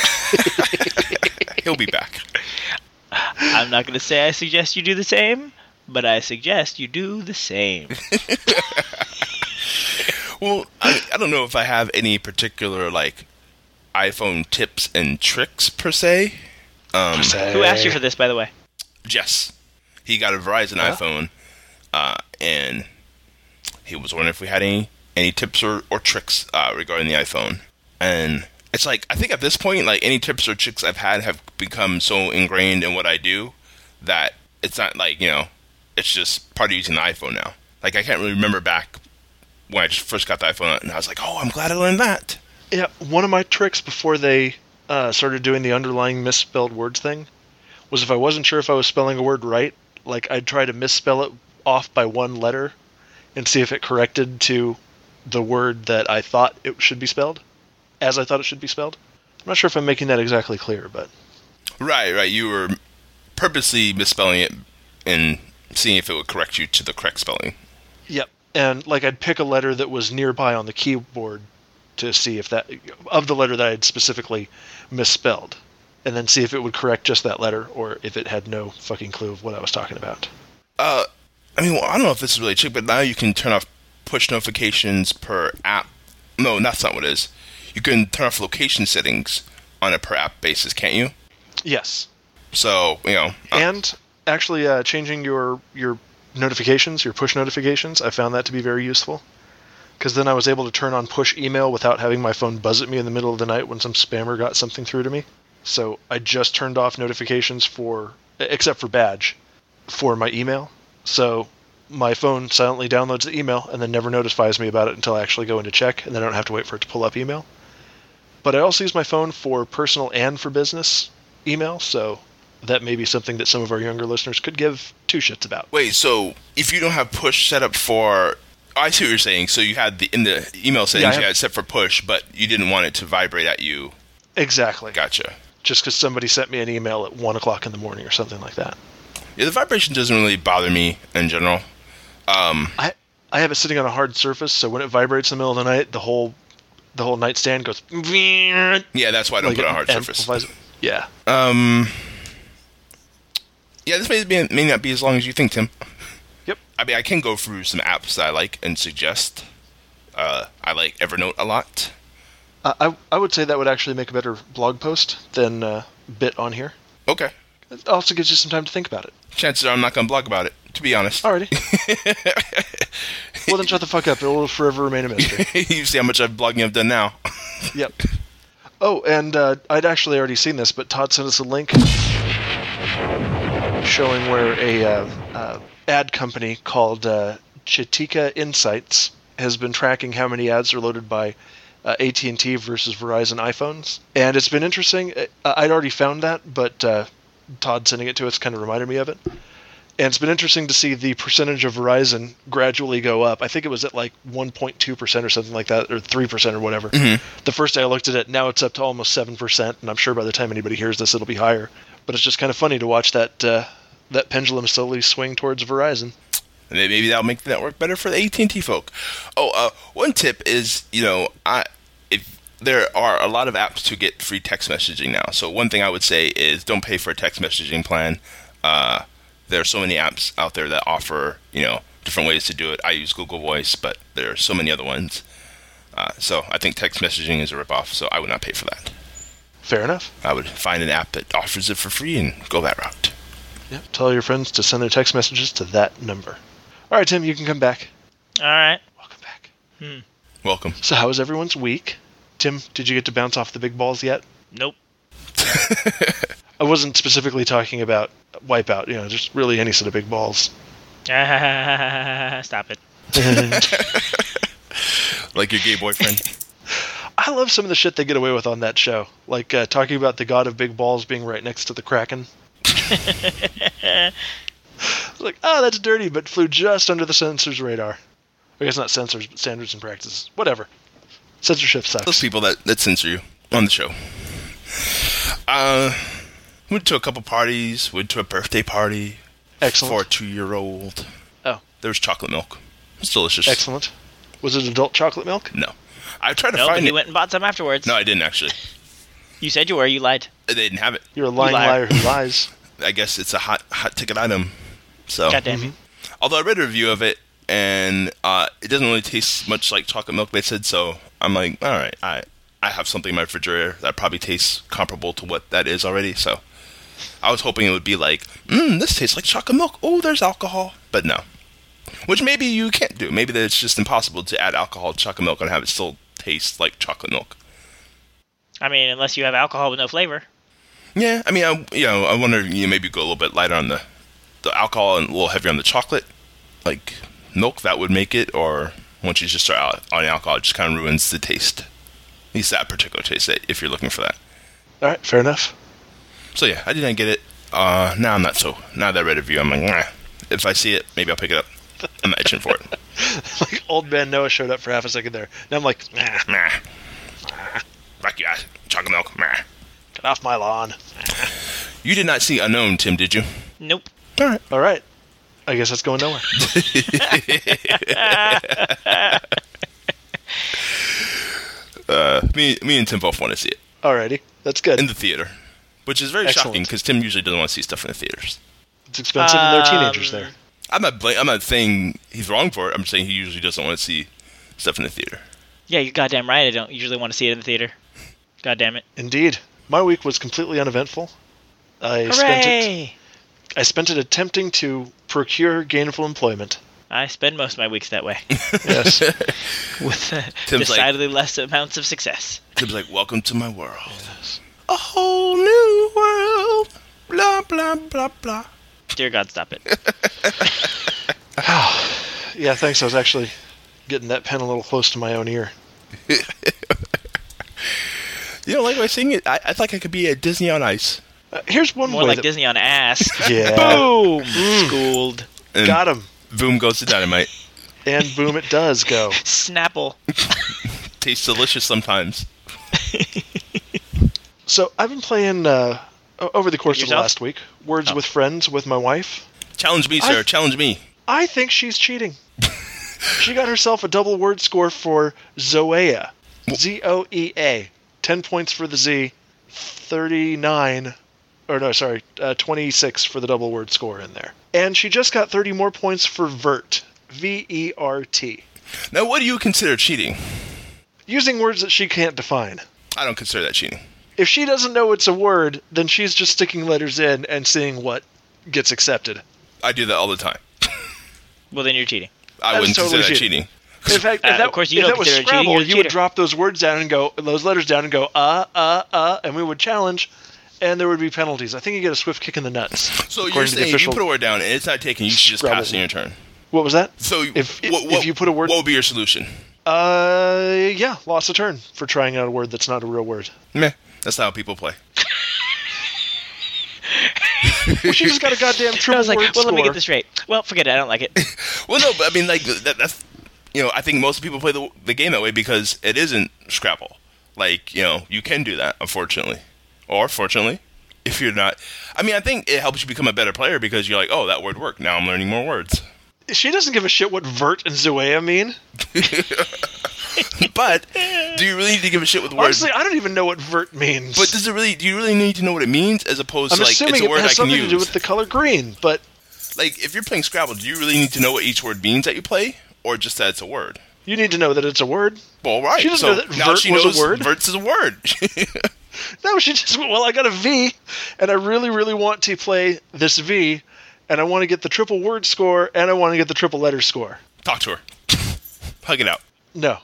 He'll be back. I'm not going to say I suggest you do the same, but I suggest you do the same. Well, I, I don't know if I have any particular, like, iPhone tips and tricks, per se. Um, Who asked you for this, by the way? Jess. He got a Verizon Huh? iPhone, uh, and he was wondering if we had any, any tips or, or tricks uh, regarding the iPhone. And it's like, I think at this point, like, any tips or tricks I've had have become so ingrained in what I do that it's not like, you know, it's just part of using the iPhone now. Like, I can't really remember back when I just first got the iPhone, and I was like, oh, I'm glad I learned that. Yeah, one of my tricks before they uh, started doing the underlying misspelled words thing was if I wasn't sure if I was spelling a word right, like I'd try to misspell it off by one letter and see if it corrected to the word that I thought it should be spelled, as I thought it should be spelled. I'm not sure if I'm making that exactly clear, but... Right, right. You were purposely misspelling it and seeing if it would correct you to the correct spelling. Yep. And like I'd pick a letter that was nearby on the keyboard to see if that, of the letter that I had specifically misspelled, and then see if it would correct just that letter or if it had no fucking clue of what I was talking about. Uh, I mean, well, I don't know if this is really a trick, but now you can turn off push notifications per app. No, that's not what it is. You can turn off location settings on a per app basis, can't you? Yes. So, you know. Uh, And actually uh, changing your your notifications, your push notifications, I found that to be very useful. Because then I was able to turn on push email without having my phone buzz at me in the middle of the night when some spammer got something through to me. So I just turned off notifications for, except for badge, for my email. So my phone silently downloads the email and then never notifies me about it until I actually go in to check, and then I don't have to wait for it to pull up email. But I also use my phone for personal and for business email, so that may be something that some of our younger listeners could give two shits about. Wait, so if you don't have push set up for... Oh, I see what you're saying. So you had the in the email settings, Yeah, I you have- had it set for push, but you didn't want it to vibrate at you. Exactly. Gotcha. Just because somebody sent me an email at one o'clock in the morning or something like that. Yeah, the vibration doesn't really bother me in general. Um, I I have it sitting on a hard surface, so when it vibrates in the middle of the night, the whole the whole nightstand goes. yeah, that's why I don't like put it it on hard surface. amplifies it. Yeah. Um, yeah, this may, be, may not be as long as you think, Tim. Yep. I mean, I can go through some apps that I like and suggest. Uh, I like Evernote a lot. Uh, I I would say that would actually make a better blog post than uh, bit on here. Okay. It also gives you some time to think about it. Chances are I'm not going to blog about it, to be honest. Alrighty. Well, then shut the fuck up. It will forever remain a mystery. You see how much I've blogging I've done now. Yep. Oh, and uh, I'd actually already seen this, but Todd sent us a link showing where a uh, uh, ad company called uh, Chitika Insights has been tracking how many ads are loaded by uh, A T and T versus Verizon iPhones. And it's been interesting. Uh, I'd already found that, but uh, Todd sending it to us kind of reminded me of it. And it's been interesting to see the percentage of Verizon gradually go up. I think it was at like one point two percent or something like that, or three percent or whatever. Mm-hmm. The first day I looked at it, now it's up to almost seven percent, and I'm sure by the time anybody hears this, it'll be higher. But it's just kind of funny to watch that uh, that pendulum slowly swing towards Verizon. And maybe that'll make the network better for the A T and T folk. Oh, uh, one tip is, you know, I if there are a lot of apps to get free text messaging now. So one thing I would say is don't pay for a text messaging plan. Uh, there are so many apps out there that offer, you know, different ways to do it. I use Google Voice, but there are so many other ones. Uh, so I think text messaging is a ripoff, so I would not pay for that. Fair enough. I would find an app that offers it for free and go that route. Yep. Tell your friends to send their text messages to that number. All right, Tim, you can come back. All right. Welcome back. Hmm. Welcome. So how was everyone's week? Tim, did you get to bounce off the big balls yet? Nope. I wasn't specifically talking about Wipeout, you know, just really any set of big balls. Stop it. Like your gay boyfriend? I love some of the shit they get away with on that show. Like uh, talking about the god of big balls being right next to the Kraken. Like, oh, that's dirty, but flew just under the censor's radar. I guess not censors, but standards and practices. Whatever. Censorship sucks. Those people that, that censor you on the show. Uh, went to a couple parties, went to a birthday party. Excellent. For a two-year-old. Oh. There was chocolate milk. It's delicious. Excellent. Was it adult chocolate milk? No. I tried to no, find but it. you went and bought some afterwards. No, I didn't actually. You said you were. You lied. They didn't have it. You're a lying You liar. liar who lies. I guess it's a hot hot ticket item. So. God damn you. Mm-hmm. Although I read a review of it, and uh, it doesn't really taste much like chocolate milk, they said, so I'm like, all right, I I have something in my refrigerator that probably tastes comparable to what that is already, so I was hoping it would be like, mmm, this tastes like chocolate milk. Oh, there's alcohol. But no. Which maybe you can't do. Maybe it's just impossible to add alcohol to chocolate milk and have it still taste like chocolate milk. I mean, unless you have alcohol with no flavor. Yeah, I mean, I, you know, I wonder, you know, maybe go a little bit lighter on the, the alcohol and a little heavier on the chocolate. Like milk, that would make it, or once you just start out on alcohol, it just kind of ruins the taste. At least that particular taste, if you're looking for that. All right, fair enough. So yeah, I didn't get it. Uh, now I'm not so. Now that I read a review, I'm like, nah. If I see it, maybe I'll pick it up. I'm not itching for it. Like old man Noah showed up for half a second there. Now I'm like, nah, Nah. Fuck you, chocolate milk. Nah. get off my lawn. You did not see Unknown, Tim, did you? Nope. All right. All right. I guess that's going nowhere. uh, me, me and Tim both want to see it. Alrighty, that's good. In the theater. Which is very Excellent. shocking, because Tim usually doesn't want to see stuff in the theaters. It's expensive and there are teenagers there. I'm not bla- I'm not saying he's wrong for it. I'm saying he usually doesn't want to see stuff in the theater. Yeah, you're goddamn right. I don't usually want to see it in the theater. God damn it. Indeed. My week was completely uneventful. I spent it Hooray! I spent it attempting to procure gainful employment. I spend most of my weeks that way. Yes. With uh, Tim's like- decidedly less amounts of success. Tim's like, welcome to my world. A whole new world. Blah, blah, blah, blah. Dear God, stop it. Yeah, thanks. I was actually getting that pen a little close to my own ear. You know, like I was saying, it, I, I thought I could be at Disney on Ice. Uh, here's one More way like that- Disney on ass. Yeah. Boom! Schooled. And Got him. boom goes the dynamite. And boom, it does go. Snapple. Tastes delicious sometimes. So I've been playing uh, o- over the course of the Yourself? last week. Words Oh. with Friends with my wife. Challenge me, sir. I- Challenge me. I think she's cheating. She got herself a double word score for Zoea. Z O E A. Ten points for the Z. Thirty-nine. Or no, sorry, uh, twenty-six for the double word score in there. And she just got thirty more points for Vert. V E R T. Now, what do you consider cheating? Using words that she can't define. I don't consider that cheating. If she doesn't know it's a word, then she's just sticking letters in and seeing what gets accepted. I do that all the time. Well, then you're cheating. I That is wouldn't totally consider that cheating. cheating. In fact, Uh, if that, of course you if don't that was consider it cheating, Scrabble, you're a you would cheater. drop those words down and go, those letters down and go, uh, uh, uh, and we would challenge, and there would be penalties. I think you get a swift kick in the nuts. So you're according to the saying if you official- put a word down and it's not taken, you should just Scrabble. pass in your turn. What was that? So If- what, if what, you put a word- what would be your solution? Uh, yeah, lost a turn for trying out a word that's not a real word. Meh. That's not how people play. Well, she just got a goddamn triple I was like, word well, score. let me get this straight. Well, forget it. I don't like it. Well, no, but I mean, like that, that's you know, I think most people play the the game that way because it isn't Scrabble. Like, you know, you can do that, unfortunately, or fortunately, if you're not. I mean, I think it helps you become a better player because you're like, oh, that word worked. Now I'm learning more words. She doesn't give a shit what Vert and Zoea mean. But do you really need to give a shit with words? Honestly, I don't even know what Vert means. But does it really? Do you really need to know what it means as opposed I'm to like assuming it's a it word has I can something use? to do with the color green, but Like, if you're playing Scrabble, do you really need to know what each word means that you play, or just that it's a word? you need to know that it's a word. Well, right. She doesn't so know that now vert she was a knows word. Verts is a word. No, she just went, well, I got a V, and I really, really want to play this V, and I want to get the triple word score, and I want to get the triple letter score. Talk to her. Hug it out. No.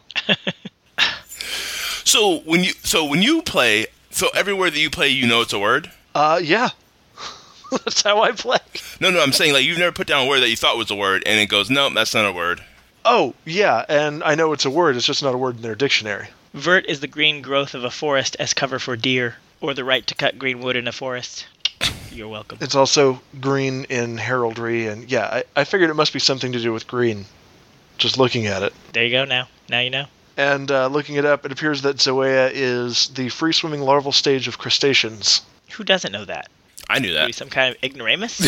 So when you so when you play, so every word that you play, you know it's a word? Uh, yeah. That's how I play. No, no, I'm saying like you've never put down a word that you thought was a word, and it goes, nope, that's not a word. Oh, yeah, and I know it's a word, it's just not a word in their dictionary. Vert is the green growth of a forest as cover for deer, or the right to cut green wood in a forest. You're welcome. It's also green in heraldry, and yeah, I, I figured it must be something to do with green, just looking at it. There you go now. Now you know. And uh, looking it up, it appears that Zoea is the free-swimming larval stage of crustaceans. Who doesn't know that? I knew Are you that. some kind of ignoramus?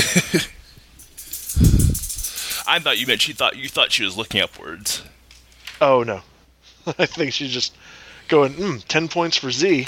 I thought you meant she thought you thought she was looking up words. Oh, no. I think she's just going, mm, ten points for Z.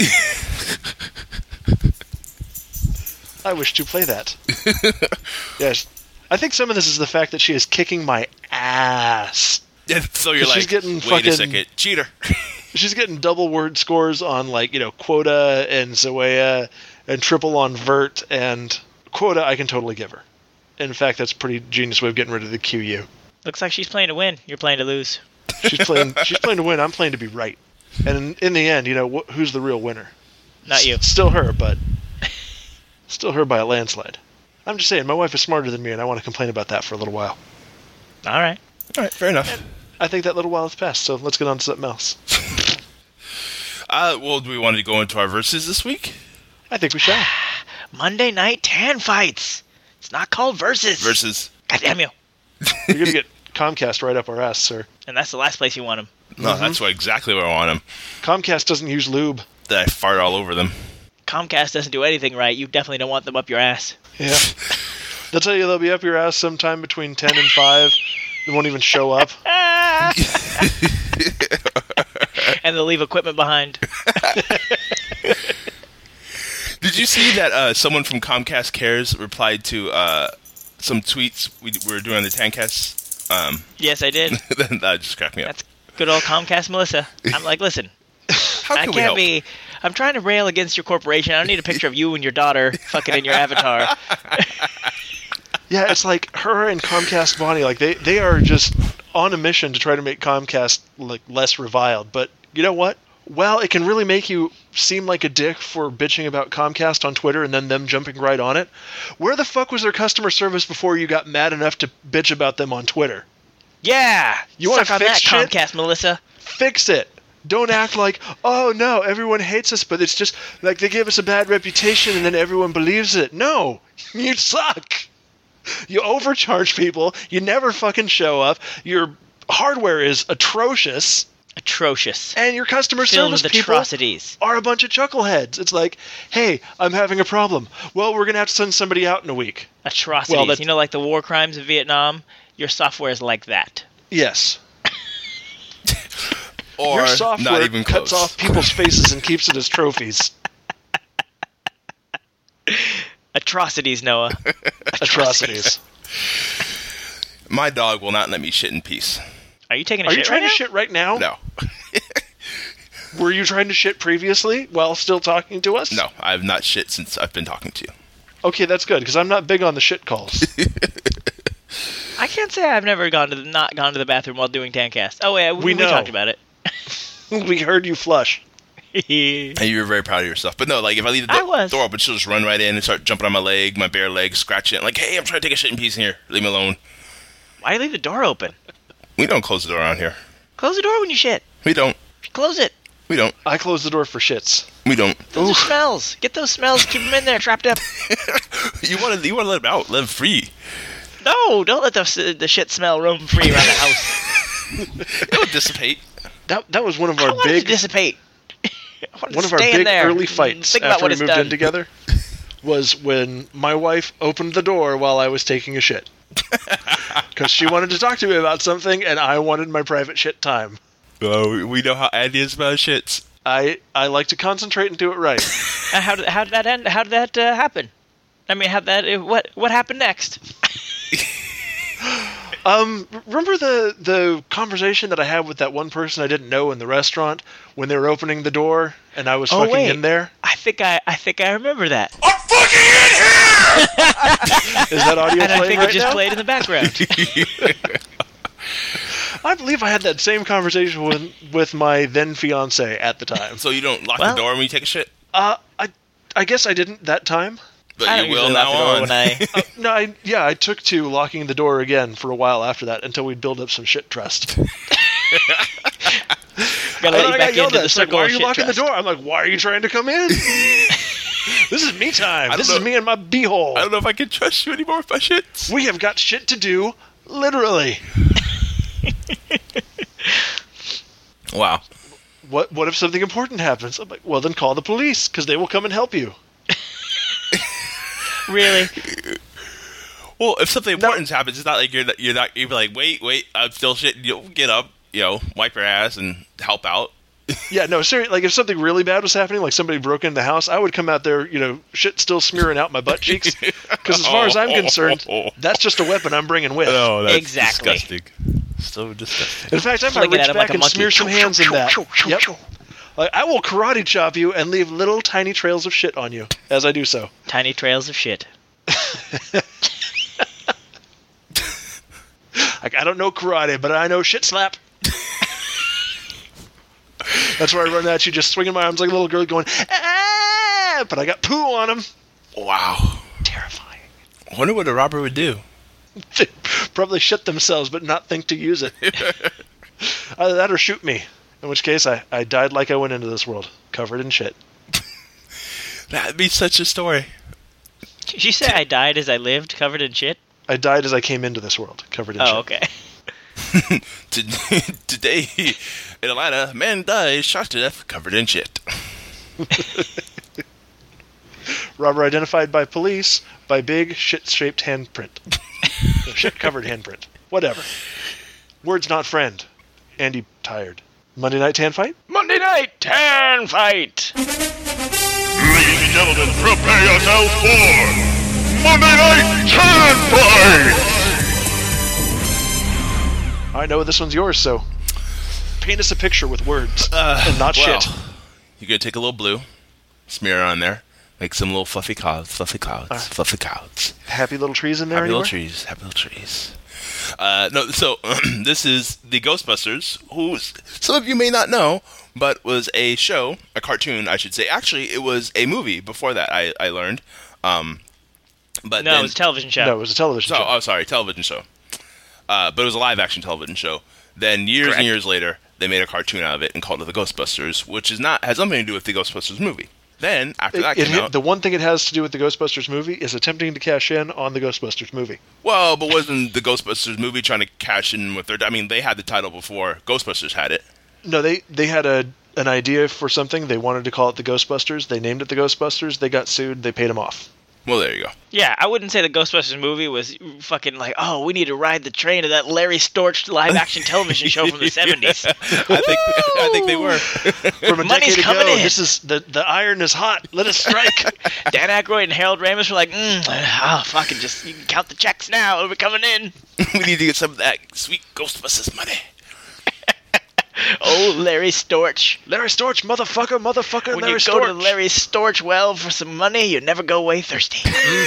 I wish to play that. Yes. I think some of this is the fact that she is kicking my ass. Yeah, so you're She's like, getting wait fucking- a second, cheater. She's getting double word scores on, like, you know, Quota and Zoea, and triple on Vert, and Quota I can totally give her. In fact, that's a pretty genius way of getting rid of the Q U. Looks like she's playing to win. You're playing to lose. She's playing She's playing to win, I'm playing to be right. And in, in the end, you know, wh- who's the real winner? Not you. S- still her, but still her by a landslide. I'm just saying, my wife is smarter than me, and I want to complain about that for a little while. All right. All right, fair enough. I think that little while has passed, so let's get on to something else. Uh, well, do we want to go into our verses this week? I think we shall. Monday night tan fights. It's not called versus. Versus. God damn you. You're going to get Comcast right up our ass, sir. And that's the last place you want him. No, that's what, exactly where I want them. Comcast doesn't use lube. That I fart all over them. Comcast doesn't do anything right. You definitely don't want them up your ass. Yeah. They'll tell you they'll be up your ass sometime between ten and five. They won't even show up. And they'll leave equipment behind. Did you see that uh, someone from Comcast Cares replied to uh, some tweets we were doing on the Tancast? Um, Yes, I did. that just cracked me up. That's good old Comcast Melissa. I'm like, listen, How I can we can't help? be... I'm trying to rail against your corporation. I don't need a picture of you and your daughter fucking in your avatar. Yeah, it's like her and Comcast Bonnie, like they, they are just on a mission to try to make Comcast like less reviled. But you know what? Well, it can really make you seem like a dick for bitching about Comcast on Twitter and then them jumping right on it. Where the fuck was their customer service before you got mad enough to bitch about them on Twitter? Yeah! You wanna Suck on fix that, shit? Comcast Melissa. Fix it. Don't act like, oh no, everyone hates us, but it's just like they give us a bad reputation and then everyone believes it. No, you suck. You overcharge people. You never fucking show up. Your hardware is atrocious. Atrocious. And your customer Filled service with people atrocities. are a bunch of chuckleheads. It's like, hey, I'm having a problem. Well, we're going to have to send somebody out in a week. Atrocities. Well, that's- you know, like the war crimes of Vietnam? Your software is like that. Yes. Or Your software not even cuts close. off people's faces and keeps it as trophies. Atrocities, Noah. Atrocities. My dog will not let me shit in peace. Are you taking a Are shit you trying right to shit right now? No. Were you trying to shit previously while still talking to us? No, I have not shit since I've been talking to you. Okay, that's good, because I'm not big on the shit calls. I can't say I've never gone to the, not gone to the bathroom while doing Tancast. Oh, yeah, we, We we know. talked about it. We heard you flush. And you were very proud of yourself. But no, like, if I leave the I do- was. door open, she'll just run right in and start jumping on my leg, my bare leg, scratching it. Like, hey, I'm trying to take a shit in peace in here. Leave me alone. Why do you leave the door open? We don't close the door around here. Close the door when you shit. We don't. Close it. We don't. I close the door for shits. We don't. Those are smells. Get those smells. Keep them in there, trapped up. You want to you want to let them out. Let them free. No, don't let the, the shit smell roam free around the house. It'll dissipate. That that was one of I our don't want it big to dissipate. I want it one to of our stay in big there. early fights Think about after what we it's moved done. in together was when my wife opened the door while I was taking a shit. Because she wanted to talk to me about something, and I wanted my private shit time. Well, we know how Andy is about shits. I, I like to concentrate and do it right. Uh, how did how did that end? How did that uh, happen? I mean, how that uh, what what happened next? Um, remember the the conversation that I had with that one person I didn't know in the restaurant when they were opening the door and I was Oh, fucking wait. in there? I think I I think I remember that. I'm fucking in here! Is that audio And I playing think right it just now? played in the background. I believe I had that same conversation with with my then fiance at the time. So you don't lock Well- the door when you take a shit? Uh, I I guess I didn't that time. But I you don't will usually now lock the door on. when I. Uh, no, I, yeah, I took to locking the door again for a while after that until we build up some shit trust. Gotta And let then you I back got yelled into at. the It's like, circle why are of you shit locking trust. the door? I'm like, why are you trying to come in? This is me time. don't This know. is me and my beehole. I don't know if I can trust you anymore with my shits. We have got shit to do, literally. Wow. What What if something important happens? I'm like, well, then call the police because they will come and help you. Really? Well, if something important happens, it's not like you're not, you're not you're like, wait, wait, I'm still shit. You'll get up, you know, wipe your ass and help out. Yeah, no, seriously. Like if something really bad was happening, like somebody broke into the house, I would come out there, you know, shit still smearing out my butt cheeks. Because as far as I'm concerned, that's just a weapon I'm bringing with. Oh, that's Exactly. disgusting. So disgusting. In fact, I might Flick it reach at him back like a and monkey. smear some hands in that. Yep. Like I will karate chop you and leave little tiny trails of shit on you as I do so. Tiny trails of shit. Like I don't know karate, but I know shit slap. That's where I run at you, just swinging my arms like a little girl, going ah! But I got poo on them. Wow. Terrifying. I wonder what a robber would do. They probably shit themselves, but not think to use it. Either that or shoot me. In which case, I, I died like I went into this world, covered in shit. That'd be such a story. Did you say I died as I lived, covered in shit? I died as I came into this world, covered in shit. Oh, okay. Today in Atlanta, a man dies shot to death, covered in shit. Robber identified by police by big shit-shaped handprint. No, shit-covered handprint. Whatever. Words not friend. Andy tired. Monday Night Tan Fight? Monday night tan fight. Ladies and gentlemen, prepare yourself for Monday Night Tan Fight! I know this one's yours, so paint us a picture with words Uh, and not well, shit. You're gonna take a little blue, smear it on there, make some little fluffy clouds, fluffy clouds, Uh, fluffy clouds. Happy little trees in there Happy anywhere? little trees, happy little trees. Uh, no, so this is the Ghostbusters, who some of you may not know, but was a show, a cartoon, I should say. Actually, it was a movie before that. I, I learned, um, but No, then, it was a television show. No, it was a television so, show. oh, sorry, television show. Uh, but it was a live action television show. Then years Correct. and years later, they made a cartoon out of it and called it the Ghostbusters, which is not has nothing to do with the Ghostbusters movie. Then after that It- it came hit- out, the one thing it has to do with the Ghostbusters movie is attempting to cash in on the Ghostbusters movie. well, but wasn't the Ghostbusters movie trying to cash in with their? I mean, they had the title before Ghostbusters had it. No, they they had a an idea for something. They wanted to call it the Ghostbusters. They named it the Ghostbusters. They got sued. They paid them off. Well, there you go. Yeah, I wouldn't say the Ghostbusters movie was fucking like, oh, we need to ride the train of that Larry Storch live-action television show from the seventies. I think I think they were. From a Money's decade coming ago, in. this is the the iron is hot. Let us strike. Dan Aykroyd and Harold Ramis were like, mm, oh, fucking just, you can count the checks now. It'll be coming in. We need to get some of that sweet Ghostbusters money. Oh, Larry Storch. Larry Storch, motherfucker, motherfucker, When Larry you go Storch. to the Larry Storch well for some money, you never go away thirsty.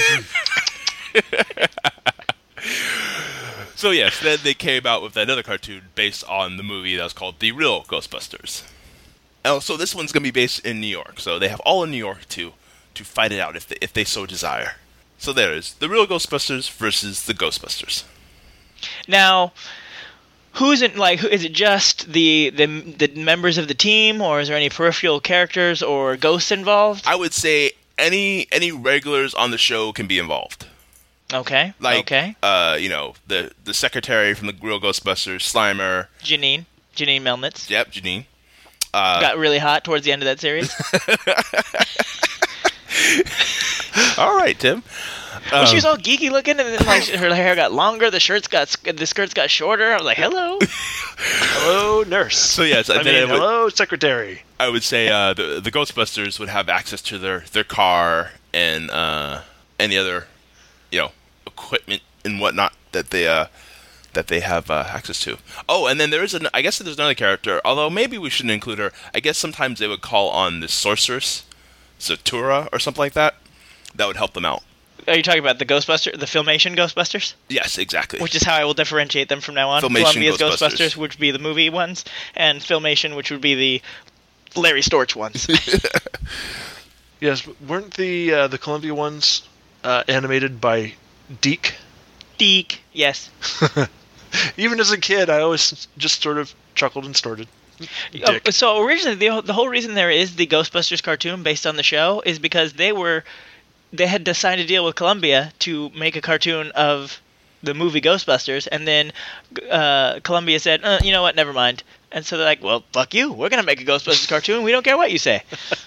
So yes, then they came out with another cartoon based on the movie that was called The Real Ghostbusters. Oh, so this one's gonna be based in New York. So they have all in New York to to fight it out if they, if they so desire. So there is The Real Ghostbusters versus the Ghostbusters. Now, who's in, like, who, is it just the, the the members of the team, or is there any peripheral characters or ghosts involved? I would say any any regulars on the show can be involved. Okay. Like, okay. uh, you know, the the secretary from the Real Ghostbusters, Slimer. Janine. Janine Melnitz. Yep, Janine. Uh, Got really hot towards the end of that series. All right, Tim. Well, Um, she was all geeky looking, and then like her hair got longer, the shirts got the skirts got shorter. I was like, "Hello, Hello, nurse. So yes, I and then mean, I would, hello, secretary. I would say uh, the the Ghostbusters would have access to their, their car and uh, any other, you know, equipment and whatnot that they uh, that they have uh, access to. Oh, and then there is an I guess there's another character. Although maybe we shouldn't include her. I guess sometimes they would call on the sorceress, Zatura or something like that. That would help them out. Are you talking about the Ghostbuster, the Filmation Ghostbusters? Yes, exactly. Which is how I will differentiate them from now on. Filmation Columbia's Ghostbusters. Ghostbusters, which would be the movie ones, and Filmation, which would be the Larry Storch ones. Yes, but weren't the uh, the Columbia ones uh, animated by Deke? Deke, yes. Even as a kid, I always just sort of chuckled and snorted. Uh, Dick. so originally, the the whole reason there is the Ghostbusters cartoon based on the show is because they were they had to sign a deal with Columbia to make a cartoon of the movie Ghostbusters, and then uh, Columbia said, uh, "You know what? Never mind." And so they're like, "Well, fuck you. We're gonna make a Ghostbusters cartoon. We don't care what you say."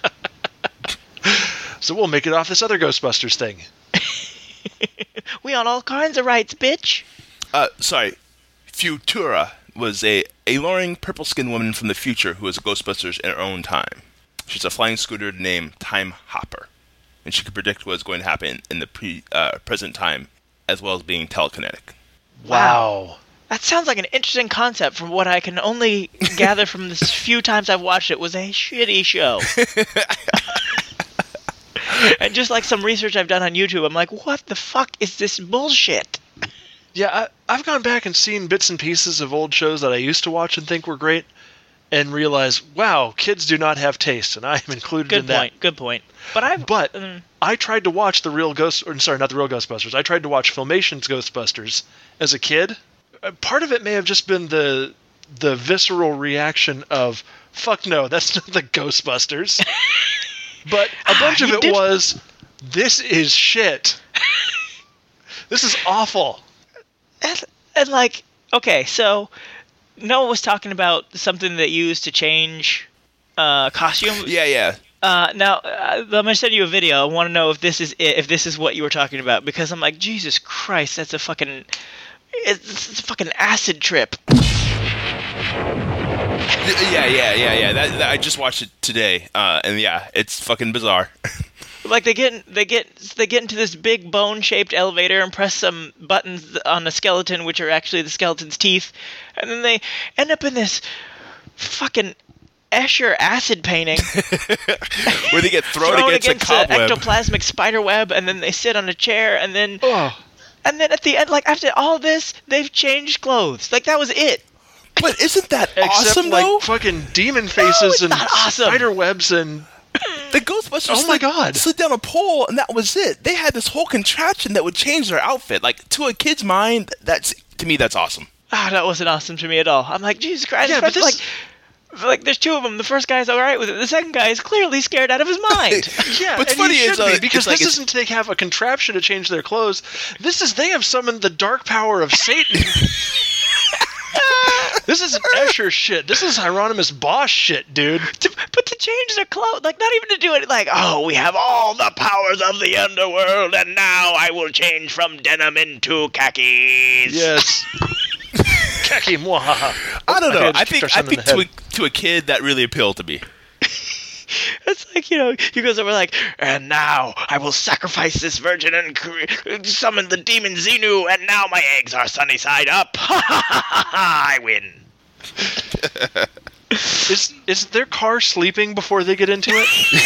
So we'll make it off this other Ghostbusters thing. We on all kinds of rights, bitch. Uh, sorry, Futura was a alluring purple-skinned woman from the future who was a Ghostbusters in her own time. She's a flying scooter named Time Hopper, and she could predict what was going to happen in the pre, uh, present time, as well as being telekinetic. Wow. That sounds like an interesting concept from what I can only gather from the few times I've watched it was a shitty show. And just like some research I've done on YouTube, I'm like, what the fuck is this bullshit? Yeah, I, I've gone back and seen bits and pieces of old shows that I used to watch and think were great, and realize, wow, kids do not have taste, and I am included Good in that. point, good point. But I've... But um, I tried to watch the real Ghost, or sorry, not the real Ghostbusters. I tried to watch Filmation's Ghostbusters as a kid. Uh, Part of it may have just been the the visceral reaction of, fuck no, that's not the Ghostbusters. But a bunch of You it did- was, this is shit. This is awful. and, and like, okay, so Noah was talking about something that you used to change uh, costume. Yeah, yeah. Uh, now, uh, I'm gonna send you a video. I want to know if this is it, if this is what you were talking about, because I'm like, Jesus Christ, that's a fucking, it's, it's a fucking acid trip. Yeah, yeah, yeah, yeah. That, that, I just watched it today, uh, and yeah, it's fucking bizarre. Like they get they get they get into this big bone-shaped elevator and press some buttons on the skeleton, which are actually the skeleton's teeth, and then they end up in this fucking Escher acid painting Where they get thrown, thrown against, against a cobweb. an ectoplasmic spider web, and then they sit on a chair, and then Oh. and then at the end, like after all this, they've changed clothes. Like that was it. But isn't that Except awesome, like though? fucking demon faces it's and not awesome. spider webs and The Ghostbusters Oh my slid, God. slid down a pole, and that was it. They had this whole contraption that would change their outfit. Like, to a kid's mind, that's to me, that's awesome. Ah, that wasn't awesome to me at all. I'm like, Jesus Christ! Yeah, but especially, this- like, like there's two of them. The first guy's all right with it. The second guy is clearly scared out of his mind. yeah, What's and funny he is, should be, uh, because it's like this it's- isn't they have a contraption to change their clothes. This is they have summoned the dark power of Satan. This is Escher shit. This is Hieronymus Bosch shit, dude. to, but to change their clothes, like not even to do it, like, oh, we have all the powers of the underworld, and now I will change from denim into khakis. Yes. Khaki mwahaha. I don't know. had I kicked our think I son in think the to a, head. to a kid that really appealed to me. It's like, you know, he goes over like, and now I will sacrifice this virgin and cre- summon the demon Xenu, and now my eggs are sunny side up. Ha ha ha ha! I win. Is is their car sleeping before they get into it?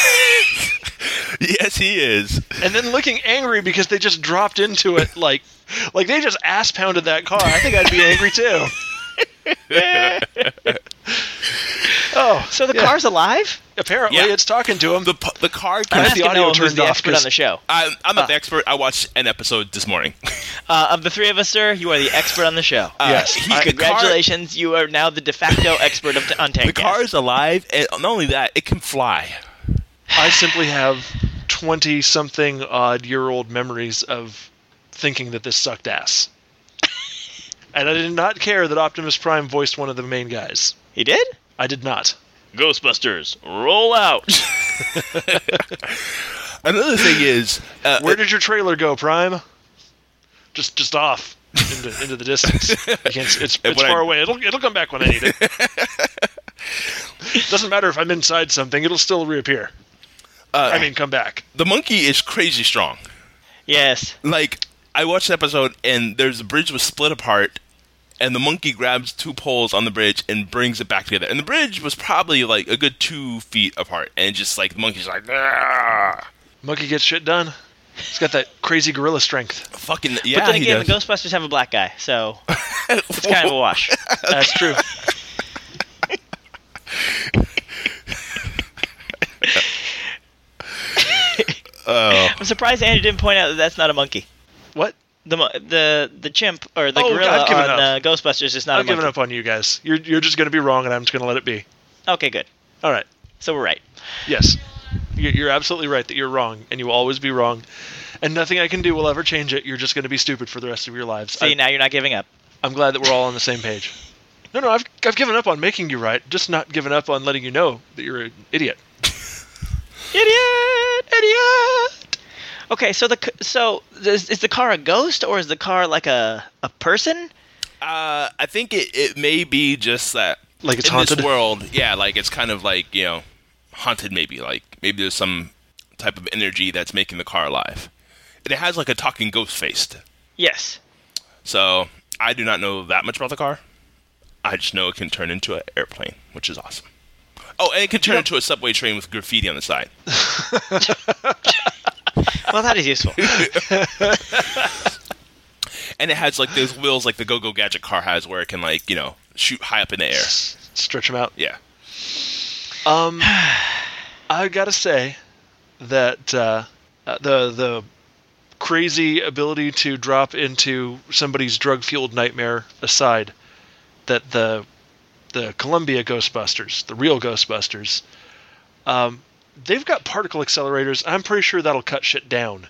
Yes, he is. And then looking angry because they just dropped into it like like they just ass pounded that car. I think I'd be angry too. Oh, So the yeah. car's alive? Apparently, Yeah. it's talking to him. The pu- the car I can. had Ask the audio Noah, who's turned the off expert 'cause- on the show. I'm, I'm not Uh. the expert. I watched an episode this morning. Uh, of the three of us, sir, you are the expert on the show. Uh, Yes. he- I- the car- Congratulations, you are now the de facto expert of, on Tank The car is alive, and not only that, it can fly. I simply have twenty-something odd year old memories of thinking that this sucked ass. And I did not care that Optimus Prime voiced one of the main guys. He did? I did not. Ghostbusters, roll out. Another thing is, uh, Where did your trailer go, Prime? Just just off into, into the distance. I can't, it's it's when far I- away. It'll it'll come back when I need it. Doesn't matter if I'm inside something; it'll still reappear. uh, I mean, come back. the monkey is crazy strong. Yes. Like, I watched the episode, and there's a bridge was split apart, and the monkey grabs two poles on the bridge and brings it back together. And the bridge was probably like a good two feet apart, and just like the monkey's like, "Ah." Monkey gets shit done. He's got that crazy gorilla strength. Fucking yeah. but then he again, does. the Ghostbusters have a black guy, so it's kind of a wash. That's true. Oh. I'm surprised Andy didn't point out that that's not a monkey. What? The mo- the the chimp or the Oh, gorilla I've given on up. uh, Ghostbusters is not I've a monkey. given up on you guys. You're you're just going to be wrong, and I'm just going to let it be. Okay, good. All right. So we're right. Yes. You're, you're absolutely right that you're wrong, and you will always be wrong. And nothing I can do will ever change it. You're just going to be stupid for the rest of your lives. See, I, now you're not giving up. I'm glad that we're all on the same page. No, no, I've, I've given up on making you right, just not given up on letting you know that you're an idiot. Idiot! Idiot! Okay, so the c- so is, is the car a ghost or is the car like a a person? Uh, I think it, it may be just that. Like it's in haunted? this world, yeah, like it's kind of like, you know, haunted maybe. Like maybe there's some type of energy that's making the car alive. And it has like a talking ghost face. Yes. So I do not know that much about the car. I just know it can turn into an airplane, which is awesome. Oh, and it can turn into a subway train with graffiti on the side. Well, that is useful. And it has like those wheels like the Go-Go Gadget car has where it can like, you know, shoot high up in the air. Stretch them out. Yeah. Um, I gotta say that uh, uh, the the crazy ability to drop into somebody's drug-fueled nightmare aside, that the the Columbia Ghostbusters, the real Ghostbusters, um, they've got particle accelerators. I'm pretty sure that'll cut shit down.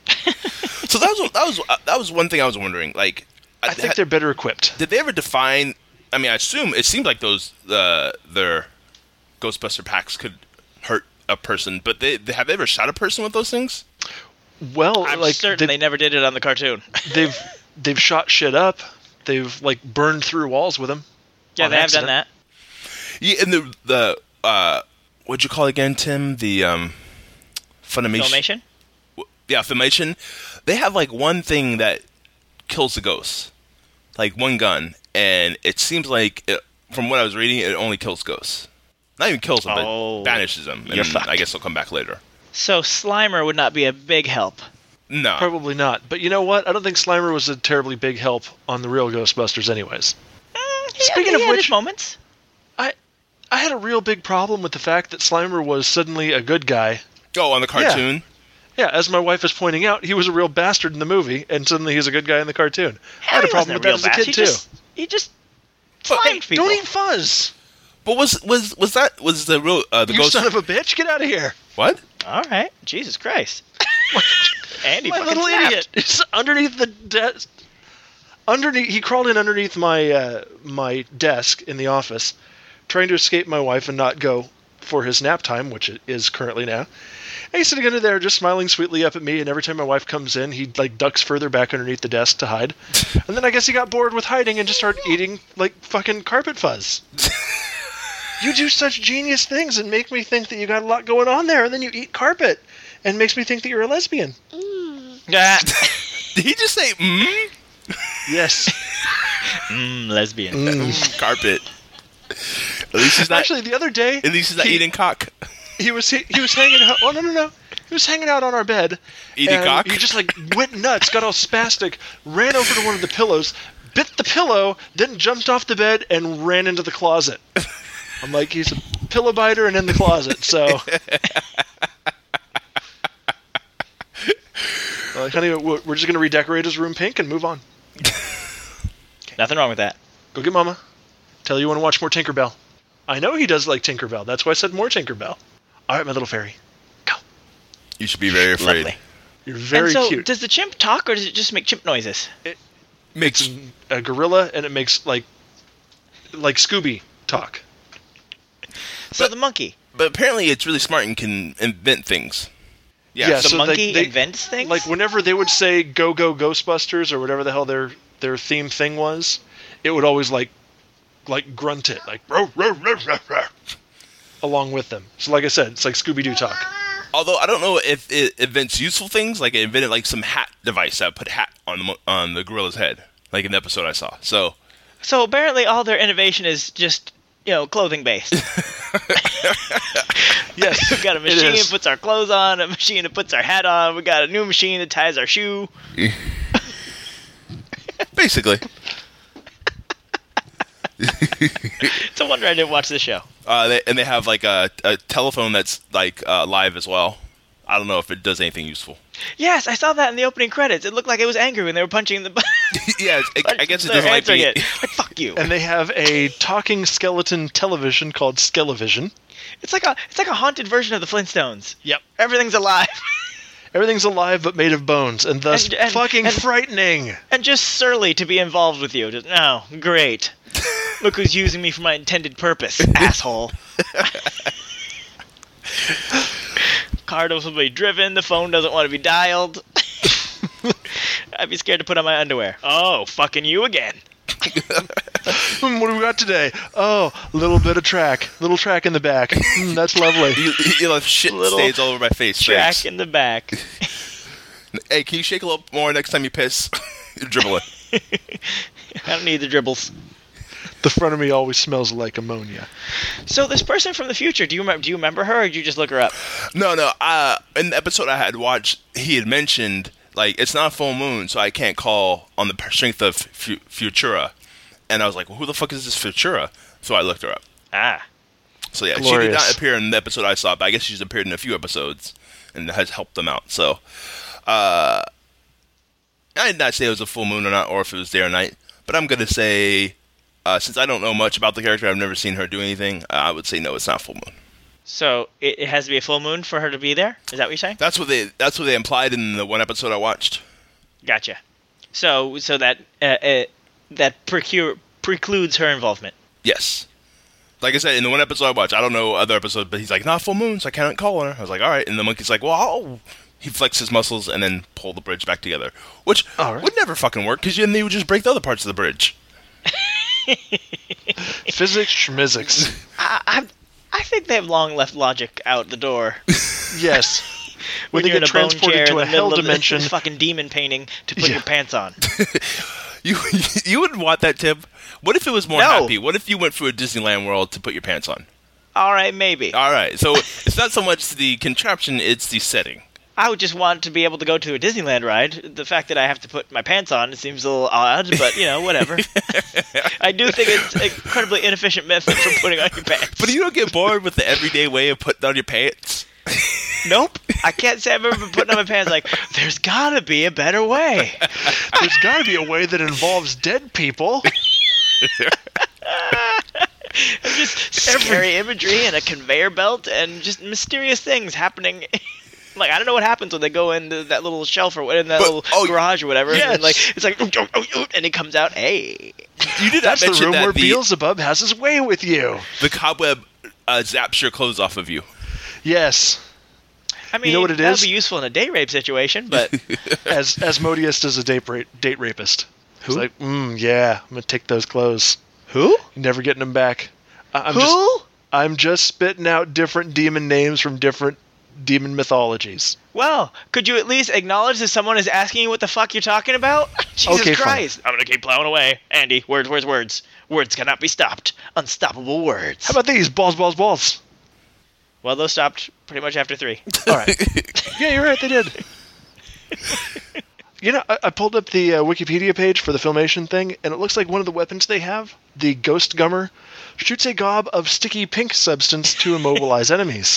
So that was that was uh, that was one thing I was wondering. Like, I think they're better equipped. did they ever define? I mean, I assume it seemed like those uh, their Ghostbuster packs could hurt a person, but they, they have they ever shot a person with those things? Well, I'm like certain they, they never did it on the cartoon. they've they've shot shit up. They've like burned through walls with them. Yeah, on they have accident. done that. Yeah, and the the uh, what'd you call it again, Tim? The um, Funimation. Filmation? Yeah, Filmation. They have like one thing that kills the ghosts, like one gun, and it seems like it, from what I was reading, it only kills ghosts. Not even kills them, Oh, but banishes them, you're and fucked. I guess they'll come back later. So Slimer would not be a big help. No, Probably not. But you know what? I don't think Slimer was a terribly big help on the real Ghostbusters anyways. He Speaking had, of he had which- his moments. I I had a real big problem with the fact that Slimer was suddenly a good guy. oh, on the cartoon. Yeah, as my wife is pointing out, he was a real bastard in the movie, and suddenly he's a good guy in the cartoon. I had a He problem wasn't with that real as a bastard. kid, He too. Just, he just But- slimed people. Don't eat fuzz! But was was was that was the real uh, the You ghost? son of a bitch! Get out of here! What? All right. Jesus Christ. Andy My fucking little snapped. idiot! He's underneath the desk. Underneath, he crawled in underneath my uh, my desk in the office, trying to escape my wife and not go for his nap time, which it is currently now. And he's sitting under there, just smiling sweetly up at me. And every time my wife comes in, he like ducks further back underneath the desk to hide. And then I guess he got bored with hiding and just started eating like fucking carpet fuzz. You do such genius things and make me think that you got a lot going on there, and then you eat carpet, and makes me think that you're a lesbian. Ah, Did he just say mm? Yes. mm, lesbian. Mm, carpet? At least he's not. Actually, the other day, at least he's not he- eating cock. he was he, he was hanging out. Oh no no no! He was hanging out on our bed. Eating and cock? He just like went nuts, got all spastic, ran over to one of the pillows, bit the pillow, then jumped off the bed and ran into the closet. I'm like, he's a pillow biter and in the closet. So, uh, honey, we're just gonna redecorate his room pink and move on. Nothing wrong with that. Go get Mama. Tell you want to watch more Tinkerbell. I know he does like Tinkerbell. That's why I said more Tinkerbell. All right, my little fairy. Go. You should be very afraid. Lovely. You're very and so, cute. does the chimp talk, or does it just make chimp noises? It Makes makes a gorilla, and it makes like like Scooby talk. So But- the monkey. But apparently it's really smart and can invent things. Yeah. Yeah, The so they- monkey they- invents things? Like whenever they would say "Go Go Ghostbusters" or whatever the hell their their theme thing was, it would always like like grunt it like row, row, row, row, row, along with them. So like I said, it's like Scooby Doo talk. Although I don't know if it invents useful things, like it invented like some hat device that put hat on the mo- on the gorilla's head, like in the episode I saw. So So apparently all their innovation is just, you know, clothing based. Yes, We've got a it machine is. that puts our clothes on, a machine that puts our hat on, we got a new machine that ties our shoe. basically, It's a wonder I didn't watch this show. uh, they, and they have like a, a telephone that's like uh, live as well. I don't know if it does anything useful. Yes, I saw that in the opening credits. It looked like it was angry when they were punching the button. yeah, it, I guess it They're doesn't like answering me. it. Like, fuck you. And they have a talking skeleton television called Skelevision. It's like a it's like a haunted version of the Flintstones. Yep. Everything's alive. Everything's alive but made of bones, and thus And- and- fucking and- frightening. And just surly to be involved with you. Just, no, great. Look who's using me for my intended purpose, asshole. Car doesn't be driven, the phone doesn't want to be dialed. I'd be scared to put on my underwear. Oh, fucking you again. Hmm, what do we got today? Oh, a little bit of track. Little track in the back. Hmm, that's lovely. You, you left shit Little stains all over my face. Track Thanks. in the back. Hey, can you shake a little more next time you piss? Dribble it. I don't need the dribbles. The front of me always smells like ammonia. So this person from the future, do you remember? Do you remember her, or did you just look her up? No, no. Uh, in the episode I had watched, he had mentioned like it's not a full moon, so I can't call on the strength of Fu- Futura. And I was like, well, who the fuck is this Futura? So I looked her up. Ah, So yeah, she Glorious. did not appear in the episode I saw, but I guess she's appeared in a few episodes and has helped them out. So uh, I did not say it was a full moon or not, or if it was day or night. But I'm gonna say, uh, since I don't know much about the character, I've never seen her do anything. Uh, I would say no, it's not full moon. so it, it has to be a full moon for her to be there. Is that what you're saying? That's what they. That's what they implied in the one episode I watched. Gotcha. So so that uh, uh, that precure, precludes her involvement. Yes. Like I said, in the one episode I watched, I don't know other episodes, but he's like, not full moon, so I can't call her. I was like, all right. And the monkey's like, well, I'll... He flexed his muscles and then pulled the bridge back together, which All right. would never fucking work because then they would just break the other parts of the bridge. Physics schmizics. I, I I think they have long left logic out the door. Yes. When, When they you're get in a bone transported chair to in a the middle hell of this- dimension. this fucking demon painting to put Yeah. your pants on. You you wouldn't want that, Tim. What if it was more No. happy? What if you went through a Disneyland World to put your pants on? All right, maybe. All right, so it's not so much the contraption; it's the setting. I would just want to be able to go to a Disneyland ride. The fact that I have to put my pants on, it seems a little odd, but, you know, whatever. I do think it's an incredibly inefficient method for putting on your pants. But you don't get bored with the everyday way of putting on your pants. Nope. I can't say I've ever been putting on my pants like, there's gotta be a better way. There's got to be a way that involves dead people. Just scary imagery and a conveyor belt and just mysterious things happening. Like, I don't know what happens when they go into that little shelf or in that But- little oh, garage or whatever. yes. And then, like, it's like, "Oh, oh, oh, oh," and he comes out, hey. You did not That's the mention room that where the, Beelzebub has his way with you. the cobweb uh, zaps your clothes off of you. Yes. I mean, know what it that would is? be useful in a date rape situation, but As Asmodeus is a date, ra- date rapist. Who? He's like, mm, yeah, I'm going to take those clothes. who? Never getting them back. I- I'm Who? Just, I'm just spitting out different demon names from different demon mythologies. Well, could you at least acknowledge that someone is asking you what the fuck you're talking about? Jesus Okay, fine. Christ. I'm gonna keep plowing away. Andy, words, words, words. Words cannot be stopped. Unstoppable words. How about these? Balls, balls, balls. Well, those stopped pretty much after three. All right. Yeah, you're right, they did. You know, I, I pulled up the uh, Wikipedia page for the Filmation thing, and it looks like one of the weapons they have, the Ghost Gummer, shoots a gob of sticky pink substance to immobilize enemies.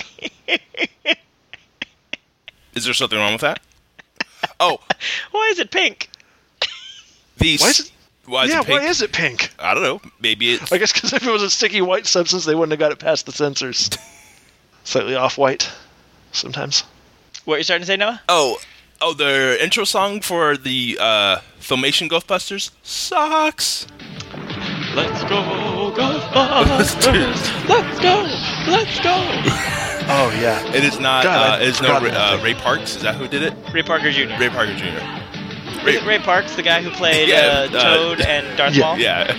Is there something wrong with that? Oh. Why is it pink? These. Why is it? Why is yeah, it pink? why is it pink? I don't know. Maybe it's... I guess because if it was a sticky white substance, they wouldn't have got it past the sensors. Slightly off-white, sometimes. What are you starting to say, Noah? Oh, oh, the intro song for the uh, Filmation Ghostbusters sucks. Let's go, Ghostbusters! Let's go! Let's go! Oh, yeah. It is not, God, uh, it is no uh, Ray Parks. Is that who did it? Ray Parker Junior Ray Parker Junior Is it Ray Parks, the guy who played Yeah, uh, uh, Toad and Darth yeah, Maul? Yeah.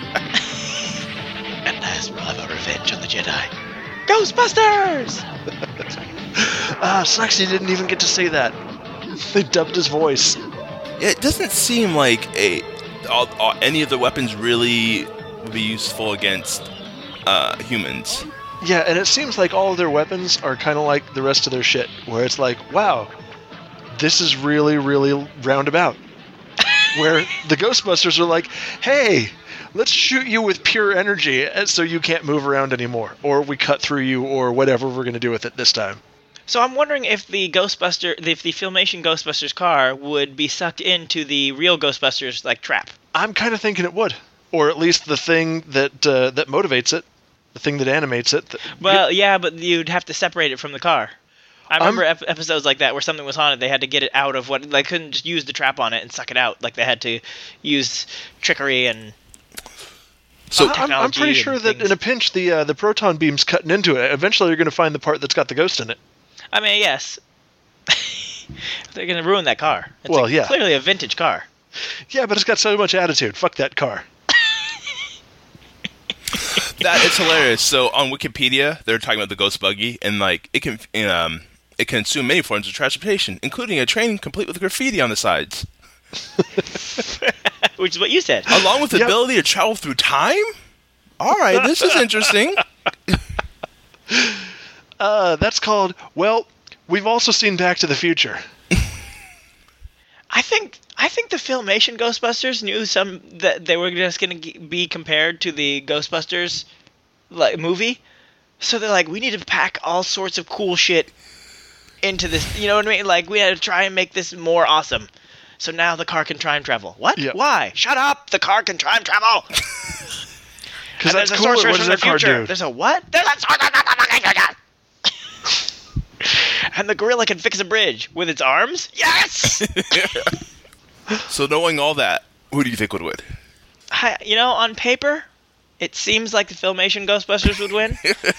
At last we'll have a revenge on the Jedi. Ghostbusters! Ah, sucks he didn't even get to say that. They dubbed his voice. It doesn't seem like a all, all, any of the weapons really would be useful against uh, humans. Yeah, and it seems like all of their weapons are kind of like the rest of their shit, where it's like, wow, this is really, really roundabout. Where the Ghostbusters are like, hey, let's shoot you with pure energy so you can't move around anymore, or we cut through you, or whatever we're going to do with it this time. So I'm wondering if the Ghostbuster, if the Filmation Ghostbusters car would be sucked into the real Ghostbusters like trap. I'm kind of thinking it would, or at least the thing that uh, that motivates it, the thing that animates it. That, Well, yeah, but you'd have to separate it from the car. I remember ep- episodes like that where something was on it, they had to get it out of what they couldn't just use the trap on it and suck it out. Like they had to use trickery and. So I'm, I'm pretty sure that things. in a pinch, the uh, the proton beam's cutting into it. Eventually, you're going to find the part that's got the ghost in it. I mean, yes. They're going to ruin that car. It's Well, a, yeah. clearly a vintage car. Yeah, but it's got so much attitude. Fuck that car. that is hilarious. So on Wikipedia, they're talking about the Ghost Buggy, and like it can um it can assume many forms of transportation, including a train complete with graffiti on the sides, Which is what you said. along with the Yep. ability to travel through time. All right, this is interesting. Uh, that's called, well, we've also seen Back to the Future. I think I think the Filmation Ghostbusters knew some that they were just going to be compared to the Ghostbusters like movie, so they're like, we need to pack all sorts of cool shit into this. You know what I mean? Like we had to try and make this more awesome. So now the car can time travel. What? Yep. Why? Shut up! The car can time travel. Because And that's there's a cool. sorcerer What does from that the car future. do? There's a what? There's a sorcerer. And the gorilla can fix a bridge with its arms? Yes! So knowing all that, who do you think would win? I, you know, on paper, it seems like the Filmation Ghostbusters would win.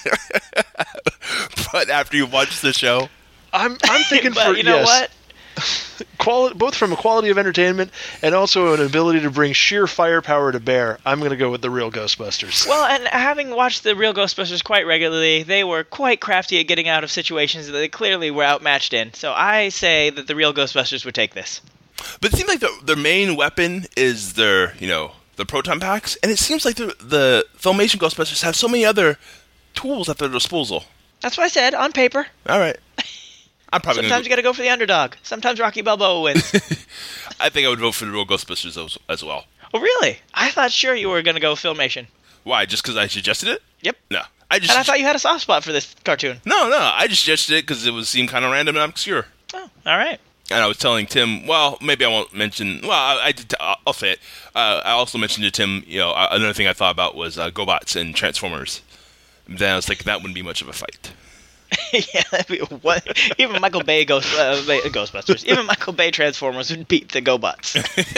But after you watch the show, I'm I'm thinking But for you know yes, what? quality, both from a quality of entertainment and also an ability to bring sheer firepower to bear. I'm going to go with the real Ghostbusters. Well, and having watched the real Ghostbusters quite regularly, they were quite crafty at getting out of situations that they clearly were outmatched in. So I say that the real Ghostbusters would take this. but it seems like the, their main weapon is their, you know, the proton packs, and it seems like the the Filmation Ghostbusters have so many other tools at their disposal. That's what I said, on paper. All right, I'm probably Sometimes you gonna got to go for the underdog. Sometimes Rocky Balboa wins. go, I think I would vote for the real Ghostbusters as, as well. Oh, really? I thought sure you were going to go Filmation. Why? Just because I suggested it? Yep. No, I just And I thought you had a soft spot for this cartoon. no, no. I just suggested it because it would seem kind of random and obscure. Oh, all right. And I was telling Tim, well, maybe I won't mention. Well, I, I did. T- I'll say it. Uh, I also mentioned to Tim, you know, uh, another thing I thought about was uh, GoBots and Transformers. Then I was like, that wouldn't be much of a fight. Yeah, that'd be what? Even Michael Bay Ghost uh, Bay, Ghostbusters. Even Michael Bay Transformers would beat the GoBots.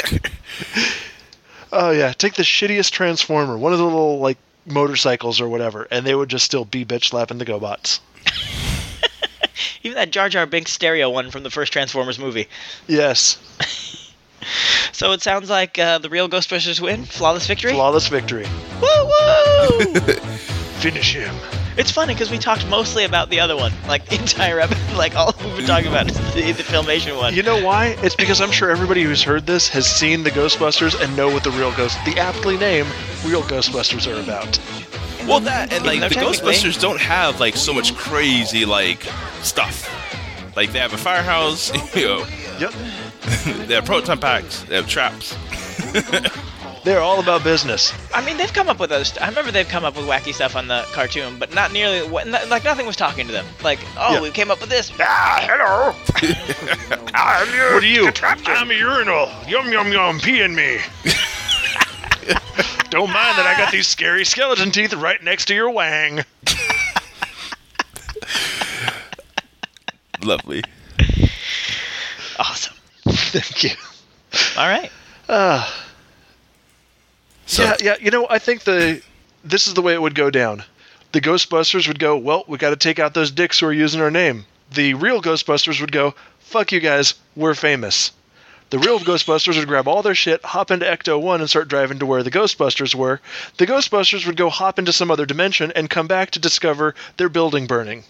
Oh yeah, take the shittiest Transformer, one of the little like motorcycles or whatever, and they would just still be bitch slapping the GoBots. Even that Jar Jar Binks stereo one from the first Transformers movie. Yes, So it sounds like uh, the real Ghostbusters win. Flawless victory. flawless victory. Woo woo! Finish him. It's funny because we talked mostly about the other one, like the entire episode. Like all we've been talking about is the, the Filmation one. You know why? It's because I'm sure everybody who's heard this has seen the Ghostbusters and know what the real Ghost, the aptly named real Ghostbusters are about. Well, that and like No, the technically- Ghostbusters don't have like so much crazy like stuff. Like they have a firehouse, you know. Yep. They have proton packs. They have traps. They're all about business. I mean, they've come up with those. I remember they've come up with wacky stuff on the cartoon, but not nearly. Like nothing was talking to them. Like, oh, Yeah. we came up with this. Ah, hello. I'm your What are you? I'm a urinal. Yum, yum, yum. Pee in me. Don't mind that I got these scary skeleton teeth right next to your wang. Lovely. Awesome. Thank you. All right. Uh, So, yeah, yeah. You know, I think the this is the way it would go down. The Ghostbusters would go, well, we got to take out those dicks who are using our name. The real Ghostbusters would go, fuck you guys, we're famous. The real Ghostbusters would grab all their shit, hop into Ecto one, and start driving to where the Ghostbusters were. The Ghostbusters would go hop into some other dimension and come back to discover their building burning.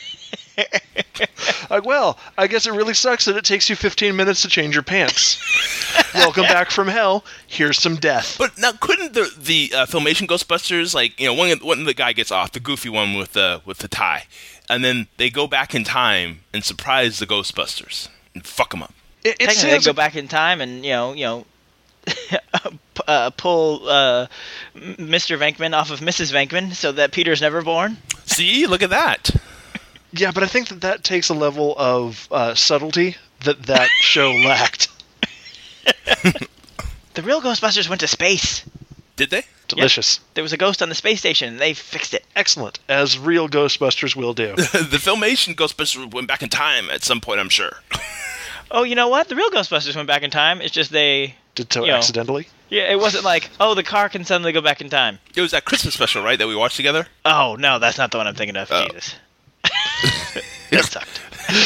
Like, well, I guess it really sucks that it takes you fifteen minutes to change your pants. Welcome back from hell. Here's some death. but now couldn't the the uh, Filmation Ghostbusters, like, you know, one one the guy gets off, the goofy one with the with the tie, and then they go back in time and surprise the Ghostbusters and fuck them up. It, it Technically, they sounds go like, back in time and you know, you know, uh, pull uh, Mister Venkman off of Missus Venkman so that Peter's never born. See, look at that. yeah, but I think that that takes a level of uh, subtlety that that show lacked. The real Ghostbusters went to space. Did they? Delicious. There was a ghost on the space station, and they fixed it. Excellent, as real Ghostbusters will do. The Filmation Ghostbusters went back in time at some point, I'm sure. Oh, you know what? The real Ghostbusters went back in time. It's just they... Did so You know. accidentally? Yeah, it wasn't like, oh, the car can suddenly go back in time. It was that Christmas special, right, that we watched together? Oh, no, that's not the one I'm thinking of. Oh. Jesus. That sucked.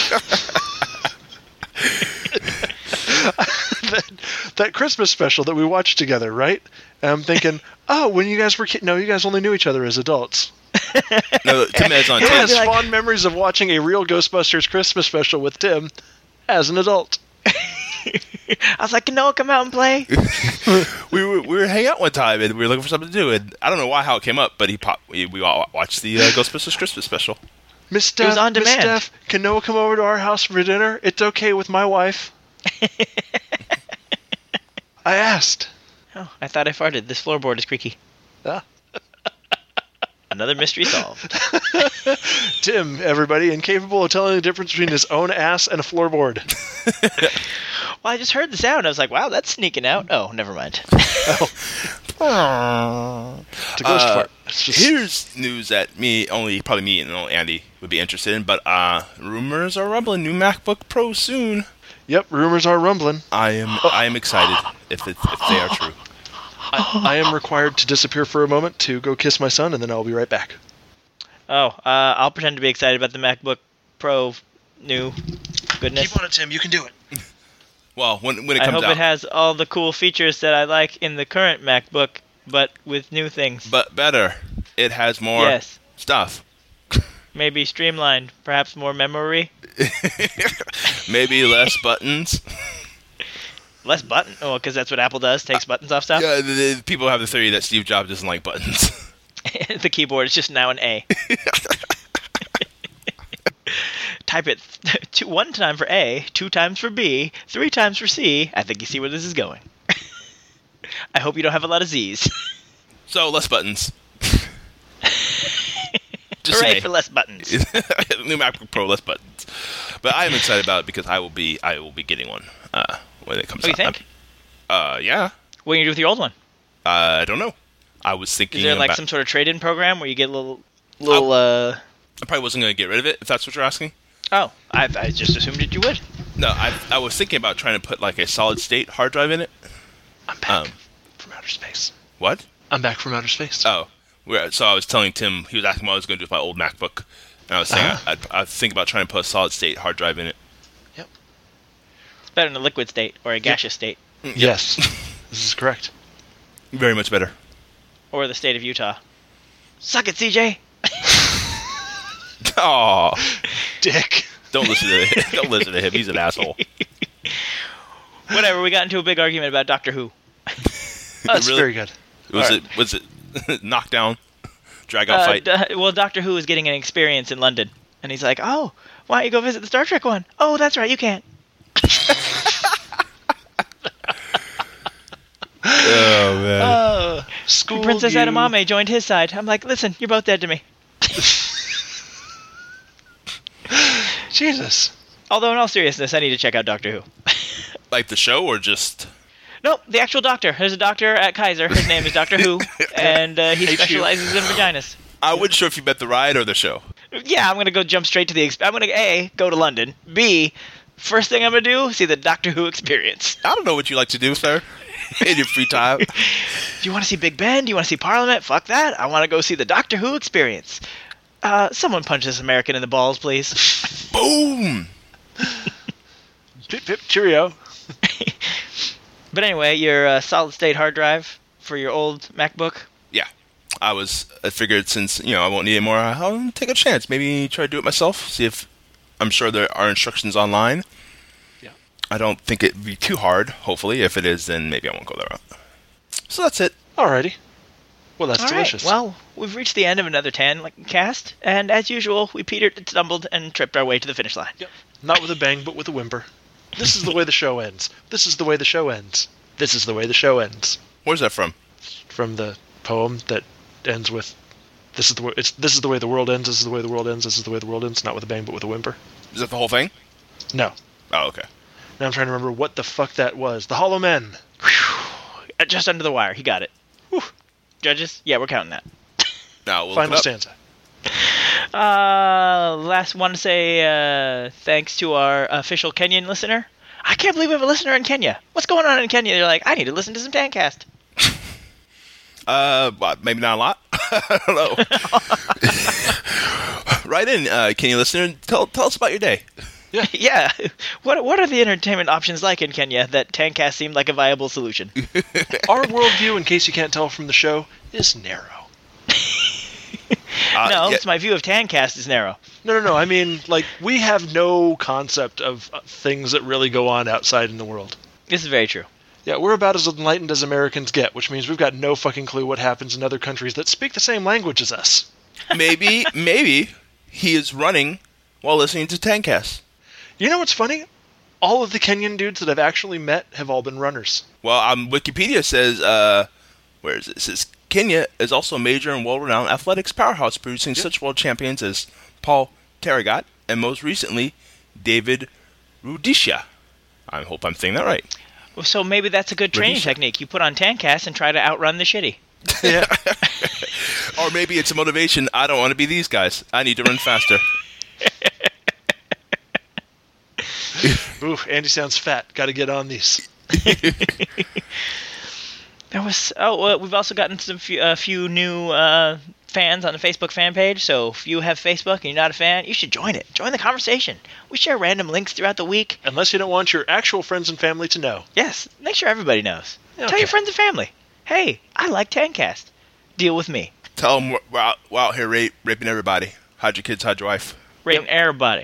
that, that Christmas special that we watched together, right? And I'm thinking, oh, when you guys were kids, no, you guys only knew each other as adults. No, Tim has on He tape. has like- fond memories of watching a real Ghostbusters Christmas special with Tim as an adult. I was like, Noah, come out and play. we were we were hanging out one time and we were looking for something to do, and I don't know why how it came up, but he popped. We, we all watched the uh, Ghostbusters Christmas special. Miss Steph, was on Miss demand. Steph, can Noah come over to our house for dinner? It's okay with my wife. I asked. Oh, I thought I farted. This floorboard is creaky. Ah. Another mystery solved. Tim, everybody, incapable of telling the difference between his own ass and a floorboard. Well, I just heard the sound. I was like, wow, that's sneaking out. Oh, never mind. It's a ghost Uh, fart. It's just, Here's news that me, only probably me and only Andy would be interested in, but uh, rumors are rumbling. New MacBook Pro soon. yep, rumors are rumbling. I am I am excited if it, if they are true. I, I am required to disappear for a moment to go kiss my son, and then I'll be right back. Oh, uh, I'll pretend to be excited about the MacBook Pro new goodness. Keep on it, Tim. You can do it. Well, when when it I comes hope out, it has all the cool features that I like in the current MacBook, but with new things. but better, it has more Yes. stuff. Maybe streamlined, perhaps more memory, Maybe less buttons. less button. Oh, because that's what Apple does, takes buttons off stuff. Yeah, the, the, people have the theory that Steve Jobs doesn't like buttons. The keyboard is just now an A. Type it th- two, one time for A, two times for B, three times for C. I think you see where this is going. I hope you don't have a lot of Z's. So less buttons. Just Hooray saying. for less buttons. New MacBook Pro, less buttons. But I am excited about it because I will be I will be getting one uh, when it comes What do you out. think? Uh, yeah. What are you going to do with your old one? Uh, I don't know. I was thinking Is there like about, some sort of trade-in program where you get a little, little? uh... I probably wasn't going to get rid of it if that's what you're asking. Oh, I, I just assumed that you would. No, I I was thinking about trying to put like a solid state hard drive in it. I'm back Um, from outer space. What? I'm back from outer space. Oh, we're, so I was telling Tim, he was asking what I was going to do with my old MacBook, and I was saying Uh-huh. I, I'd, I'd think about trying to put a solid state hard drive in it. It's better in a liquid state or a gaseous state Yes, this is correct. Very much better. or the state of Utah. Suck it, C J. Oh, Dick. don't listen to him. Don't listen to him. He's an asshole. Whatever. We got into a big argument about Doctor Who. That's Really? very good. Was Alright. it was it knockdown, drag out Uh, fight? d- well, Doctor Who is getting an experience in London, and he's like, "Oh, why don't you go visit the Star Trek one? Oh, that's right, you can't." Oh man. Uh, school Princess you. Edamame joined his side. I'm like, listen, you're both dead to me. Jesus. Although in all seriousness, I need to check out Doctor Who. Like the show or just? Nope, the actual doctor. There's a doctor at Kaiser. His name is Doctor Who, and uh, he H U. specializes in vaginas. I wasn't sure if you meant the ride or the show. Yeah, I'm gonna go jump straight to the. Exp- I'm gonna A, go to London. B, first thing I'm gonna do, see the Doctor Who experience. I don't know what you like to do, sir. In your free time. Do you want to see Big Ben? Do you want to see Parliament? Fuck that. I want to go see the Doctor Who experience. Uh, someone punch this American in the balls, please. Boom. Pip, pip, cheerio. But anyway, your uh, solid state hard drive for your old MacBook. Yeah. I was. I figured since you know I won't need it more, I'll take a chance. Maybe try to do it myself. See if I'm sure there are instructions online. Yeah. I don't think it'd be too hard. Hopefully, if it is, then maybe I won't go there. So that's it. Alrighty. Well, that's All right, delicious. well, we've reached the end of another Tan cast, and as usual, we petered, stumbled, and tripped our way to the finish line. Yep. Not with a bang, but with a whimper. This is the way the show ends. This is the way the show ends. This is the way the show ends. Where's that from? From the poem that ends with, "This is the way. It's this is the way the world ends. This is the way the world ends. This is the way the world ends." Not with a bang, but with a whimper. Is that the whole thing? No. Oh, okay. Now I'm trying to remember what the fuck that was. The Hollow Men. Uh, Just under the wire, he got it. Whew. Judges? Yeah, we're counting that. Now we'll Final look it up. stanza. Uh, last one to say uh, thanks to our official Kenyan listener. I can't believe we have a listener in Kenya. What's going on in Kenya? They're like, I need to listen to some Tancast. Uh, well, maybe not a lot. I don't know. Write in, uh, can you listen? Tell tell us about your day. Yeah. Yeah. What what are the entertainment options like in Kenya that Tancast seemed like a viable solution? Our worldview, in case you can't tell from the show, is narrow. Uh, no, yeah, it's my view of Tancast is narrow. No, no, no. I mean, like, we have no concept of uh, things that really go on outside in the world. This is very true. Yeah, we're about as enlightened as Americans get, which means we've got no fucking clue what happens in other countries that speak the same language as us. maybe maybe he is running while listening to Tancast. You know what's funny? All of the Kenyan dudes that I've actually met have all been runners. Well, um, Wikipedia says, uh, where is it? It says Kenya is also a major and well-renowned athletics powerhouse, producing Yep. such world champions as Paul Terragat and most recently David Rudisha. I hope I'm saying that right. Well, so maybe that's a good training Rudisha. technique. You put on Tancast and try to outrun the shitty. Yeah. Or maybe it's a motivation. I don't want to be these guys. I need to run faster. Ooh, Andy sounds fat. Got to get on these. There was oh uh, we've also gotten some few, a few new uh, fans on the Facebook fan page. So if you have Facebook and you're not a fan, you should join it. Join the conversation. We share random links throughout the week. Unless you don't want your actual friends and family to know. Yes, make sure everybody knows. Tell Okay. your friends and family. Hey, I like Tancast. Deal with me. Tell them we're, we're, out, we're out here rape, raping everybody. Hide your kids, hide your wife. Rating everybody.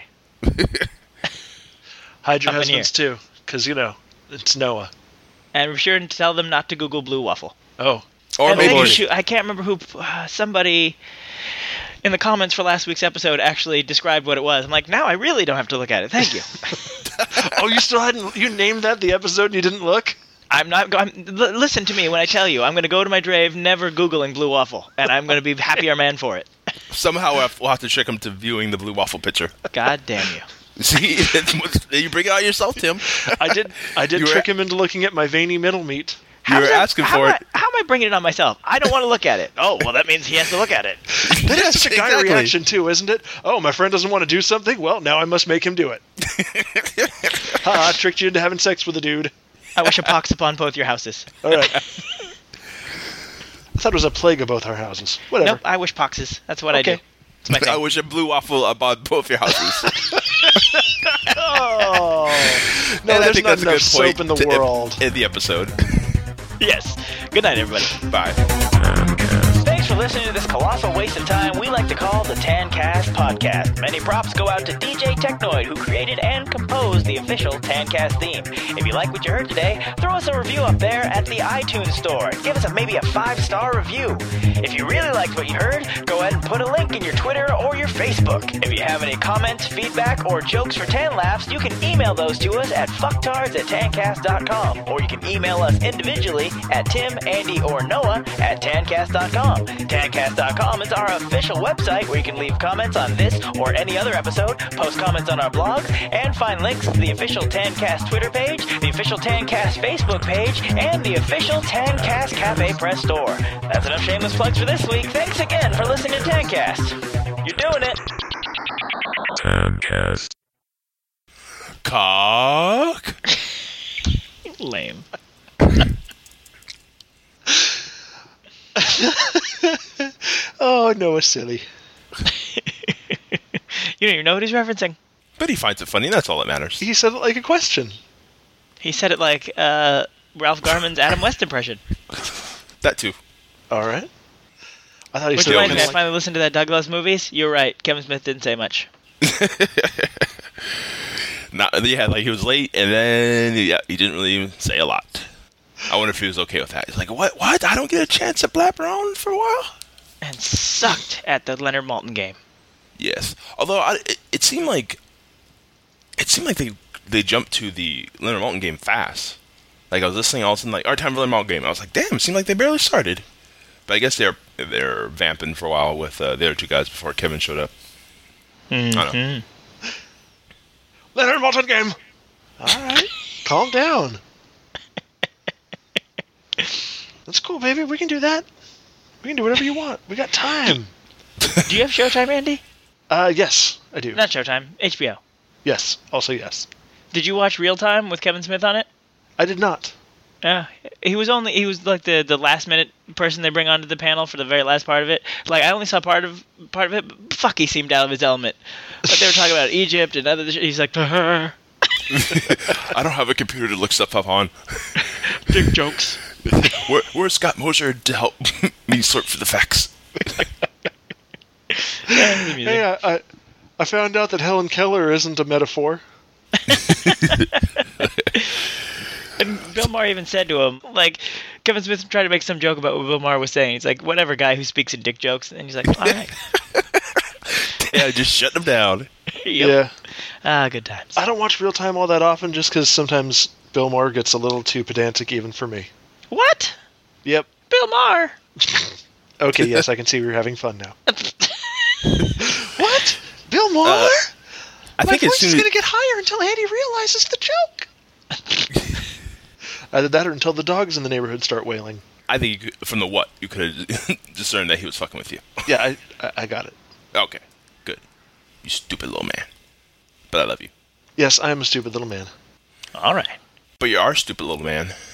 Hide your Up in husbands, too. Because, you know, it's Noah. And be sure to tell them not to Google Blue Waffle. Oh. Or And thank maybe you to- I can't remember who. Uh, somebody in the comments for last week's episode actually described what it was. I'm like, now I really don't have to look at it. Thank you. Oh, you still hadn't... You named that the episode and you didn't look? I'm not going. L- listen to me when I tell you. I'm going to go to my grave never Googling Blue Waffle, and I'm going to be happier man for it. somehow we'll have, we'll have to trick them to viewing the Blue Waffle picture. God damn you. See, you bring it out yourself, Tim. I did I did You were- trick him into looking at my veiny middle meat. You How were does that- asking how for am it. I, how am I bringing it on myself? I don't want to look at it. Oh, well, that means he has to look at it. That is such a guy exactly. reaction, too, isn't it? Oh, my friend doesn't want to do something? Well, now I must make him do it. Ha, I tricked you into having sex with a dude. I wish a pox upon both your houses. All right. I thought it was a plague of both our houses. Whatever. Nope, I wish poxes. That's what I Okay. do. It's my I thing. wish a Blue Waffle about both your houses. Oh. No, And I there's think not that's a enough good soap point in the to end- world. end the episode. Yes. Good night, everybody. Bye. Thanks for listening to this colossal waste of time we like to call the Tancast Podcast. Many props go out to D J Technoid, who created and composed the official Tancast theme. If you like what you heard today, throw us a review up there at the iTunes store. Give us a, maybe a five-star review. If you really liked what you heard, go ahead and put a link in your Twitter or your Facebook. If you have any comments, feedback, or jokes for Tan Laughs, you can email those to us at fucktards at tancast dot com, or you can email us individually at Tim, Andy, or Noah at tancast dot com. tancast dot com is our official website where you can leave comments on this or any other episode, post comments on our blog, and find links to the official Tancast Twitter page, the official Tancast Facebook page, and the official Tancast Cafe Press store. That's enough shameless plugs for this week. Thanks again for listening to Tancast. You're doing it. Tancast. Cock. Lame. Oh, Noah, silly. You don't even know what he's referencing. But he finds it funny, and that's all that matters. He said it like a question. He said it like uh, Ralph Garman's Adam West impression. That too. All right. I thought he Which said reminds me, I like, finally listened to that Douglas movies. You're right. Kevin Smith didn't say much. Not, yeah, like he was late, and then yeah, he didn't really even say a lot. I wonder if he was okay with that. He's like, what? What? I don't get a chance to blabber on for a while? And sucked at the Leonard Maltin game. Yes. Although I, it, it seemed like it seemed like they they jumped to the Leonard Maltin game fast. Like I was listening, all of a sudden, like our time for Leonard Maltin game. I was like, damn, it seemed like they barely started. But I guess they're they're vamping for a while with uh, the other two guys before Kevin showed up. Mm-hmm. I don't know. Leonard Maltin game. All right, calm down. That's cool, baby. We can do that. We can do whatever you want. We got time. Do you have Showtime, Andy? Uh, yes, I do. Not Showtime. H B O. Yes, also yes. Did you watch Real Time with Kevin Smith on it? I did not. Yeah, he was only he was like the, the last minute person they bring onto the panel for the very last part of it. Like I only saw part of part of it. But fuck, he seemed out of his element. But they were talking about Egypt and other shit. He's like, I don't have a computer to look stuff up on. Dick jokes. Where, where's Scott Moser to help me sort for the facts? Hey, I, I I found out that Helen Keller isn't a metaphor. And Bill Maher even said to him, like, Kevin Smith tried to make some joke about what Bill Maher was saying. He's like, whatever, guy who speaks in dick jokes. And he's like, all right. Yeah, just shut them down. Yep. Yeah. Ah, good times. I don't watch Real Time all that often just because sometimes Bill Maher gets a little too pedantic even for me. What? Yep. Bill Maher. Okay, yes, I can see we're having fun now. What? Bill Maher? Uh, I My think as voice soon is as going to get higher until Andy realizes the joke. Either that or until the dogs in the neighborhood start wailing. I think you could, from the what you could have discerned that he was fucking with you. Yeah, I, I I got it. Okay, good. You stupid little man. But I love you. Yes, I am a stupid little man. All right. But you are a stupid little man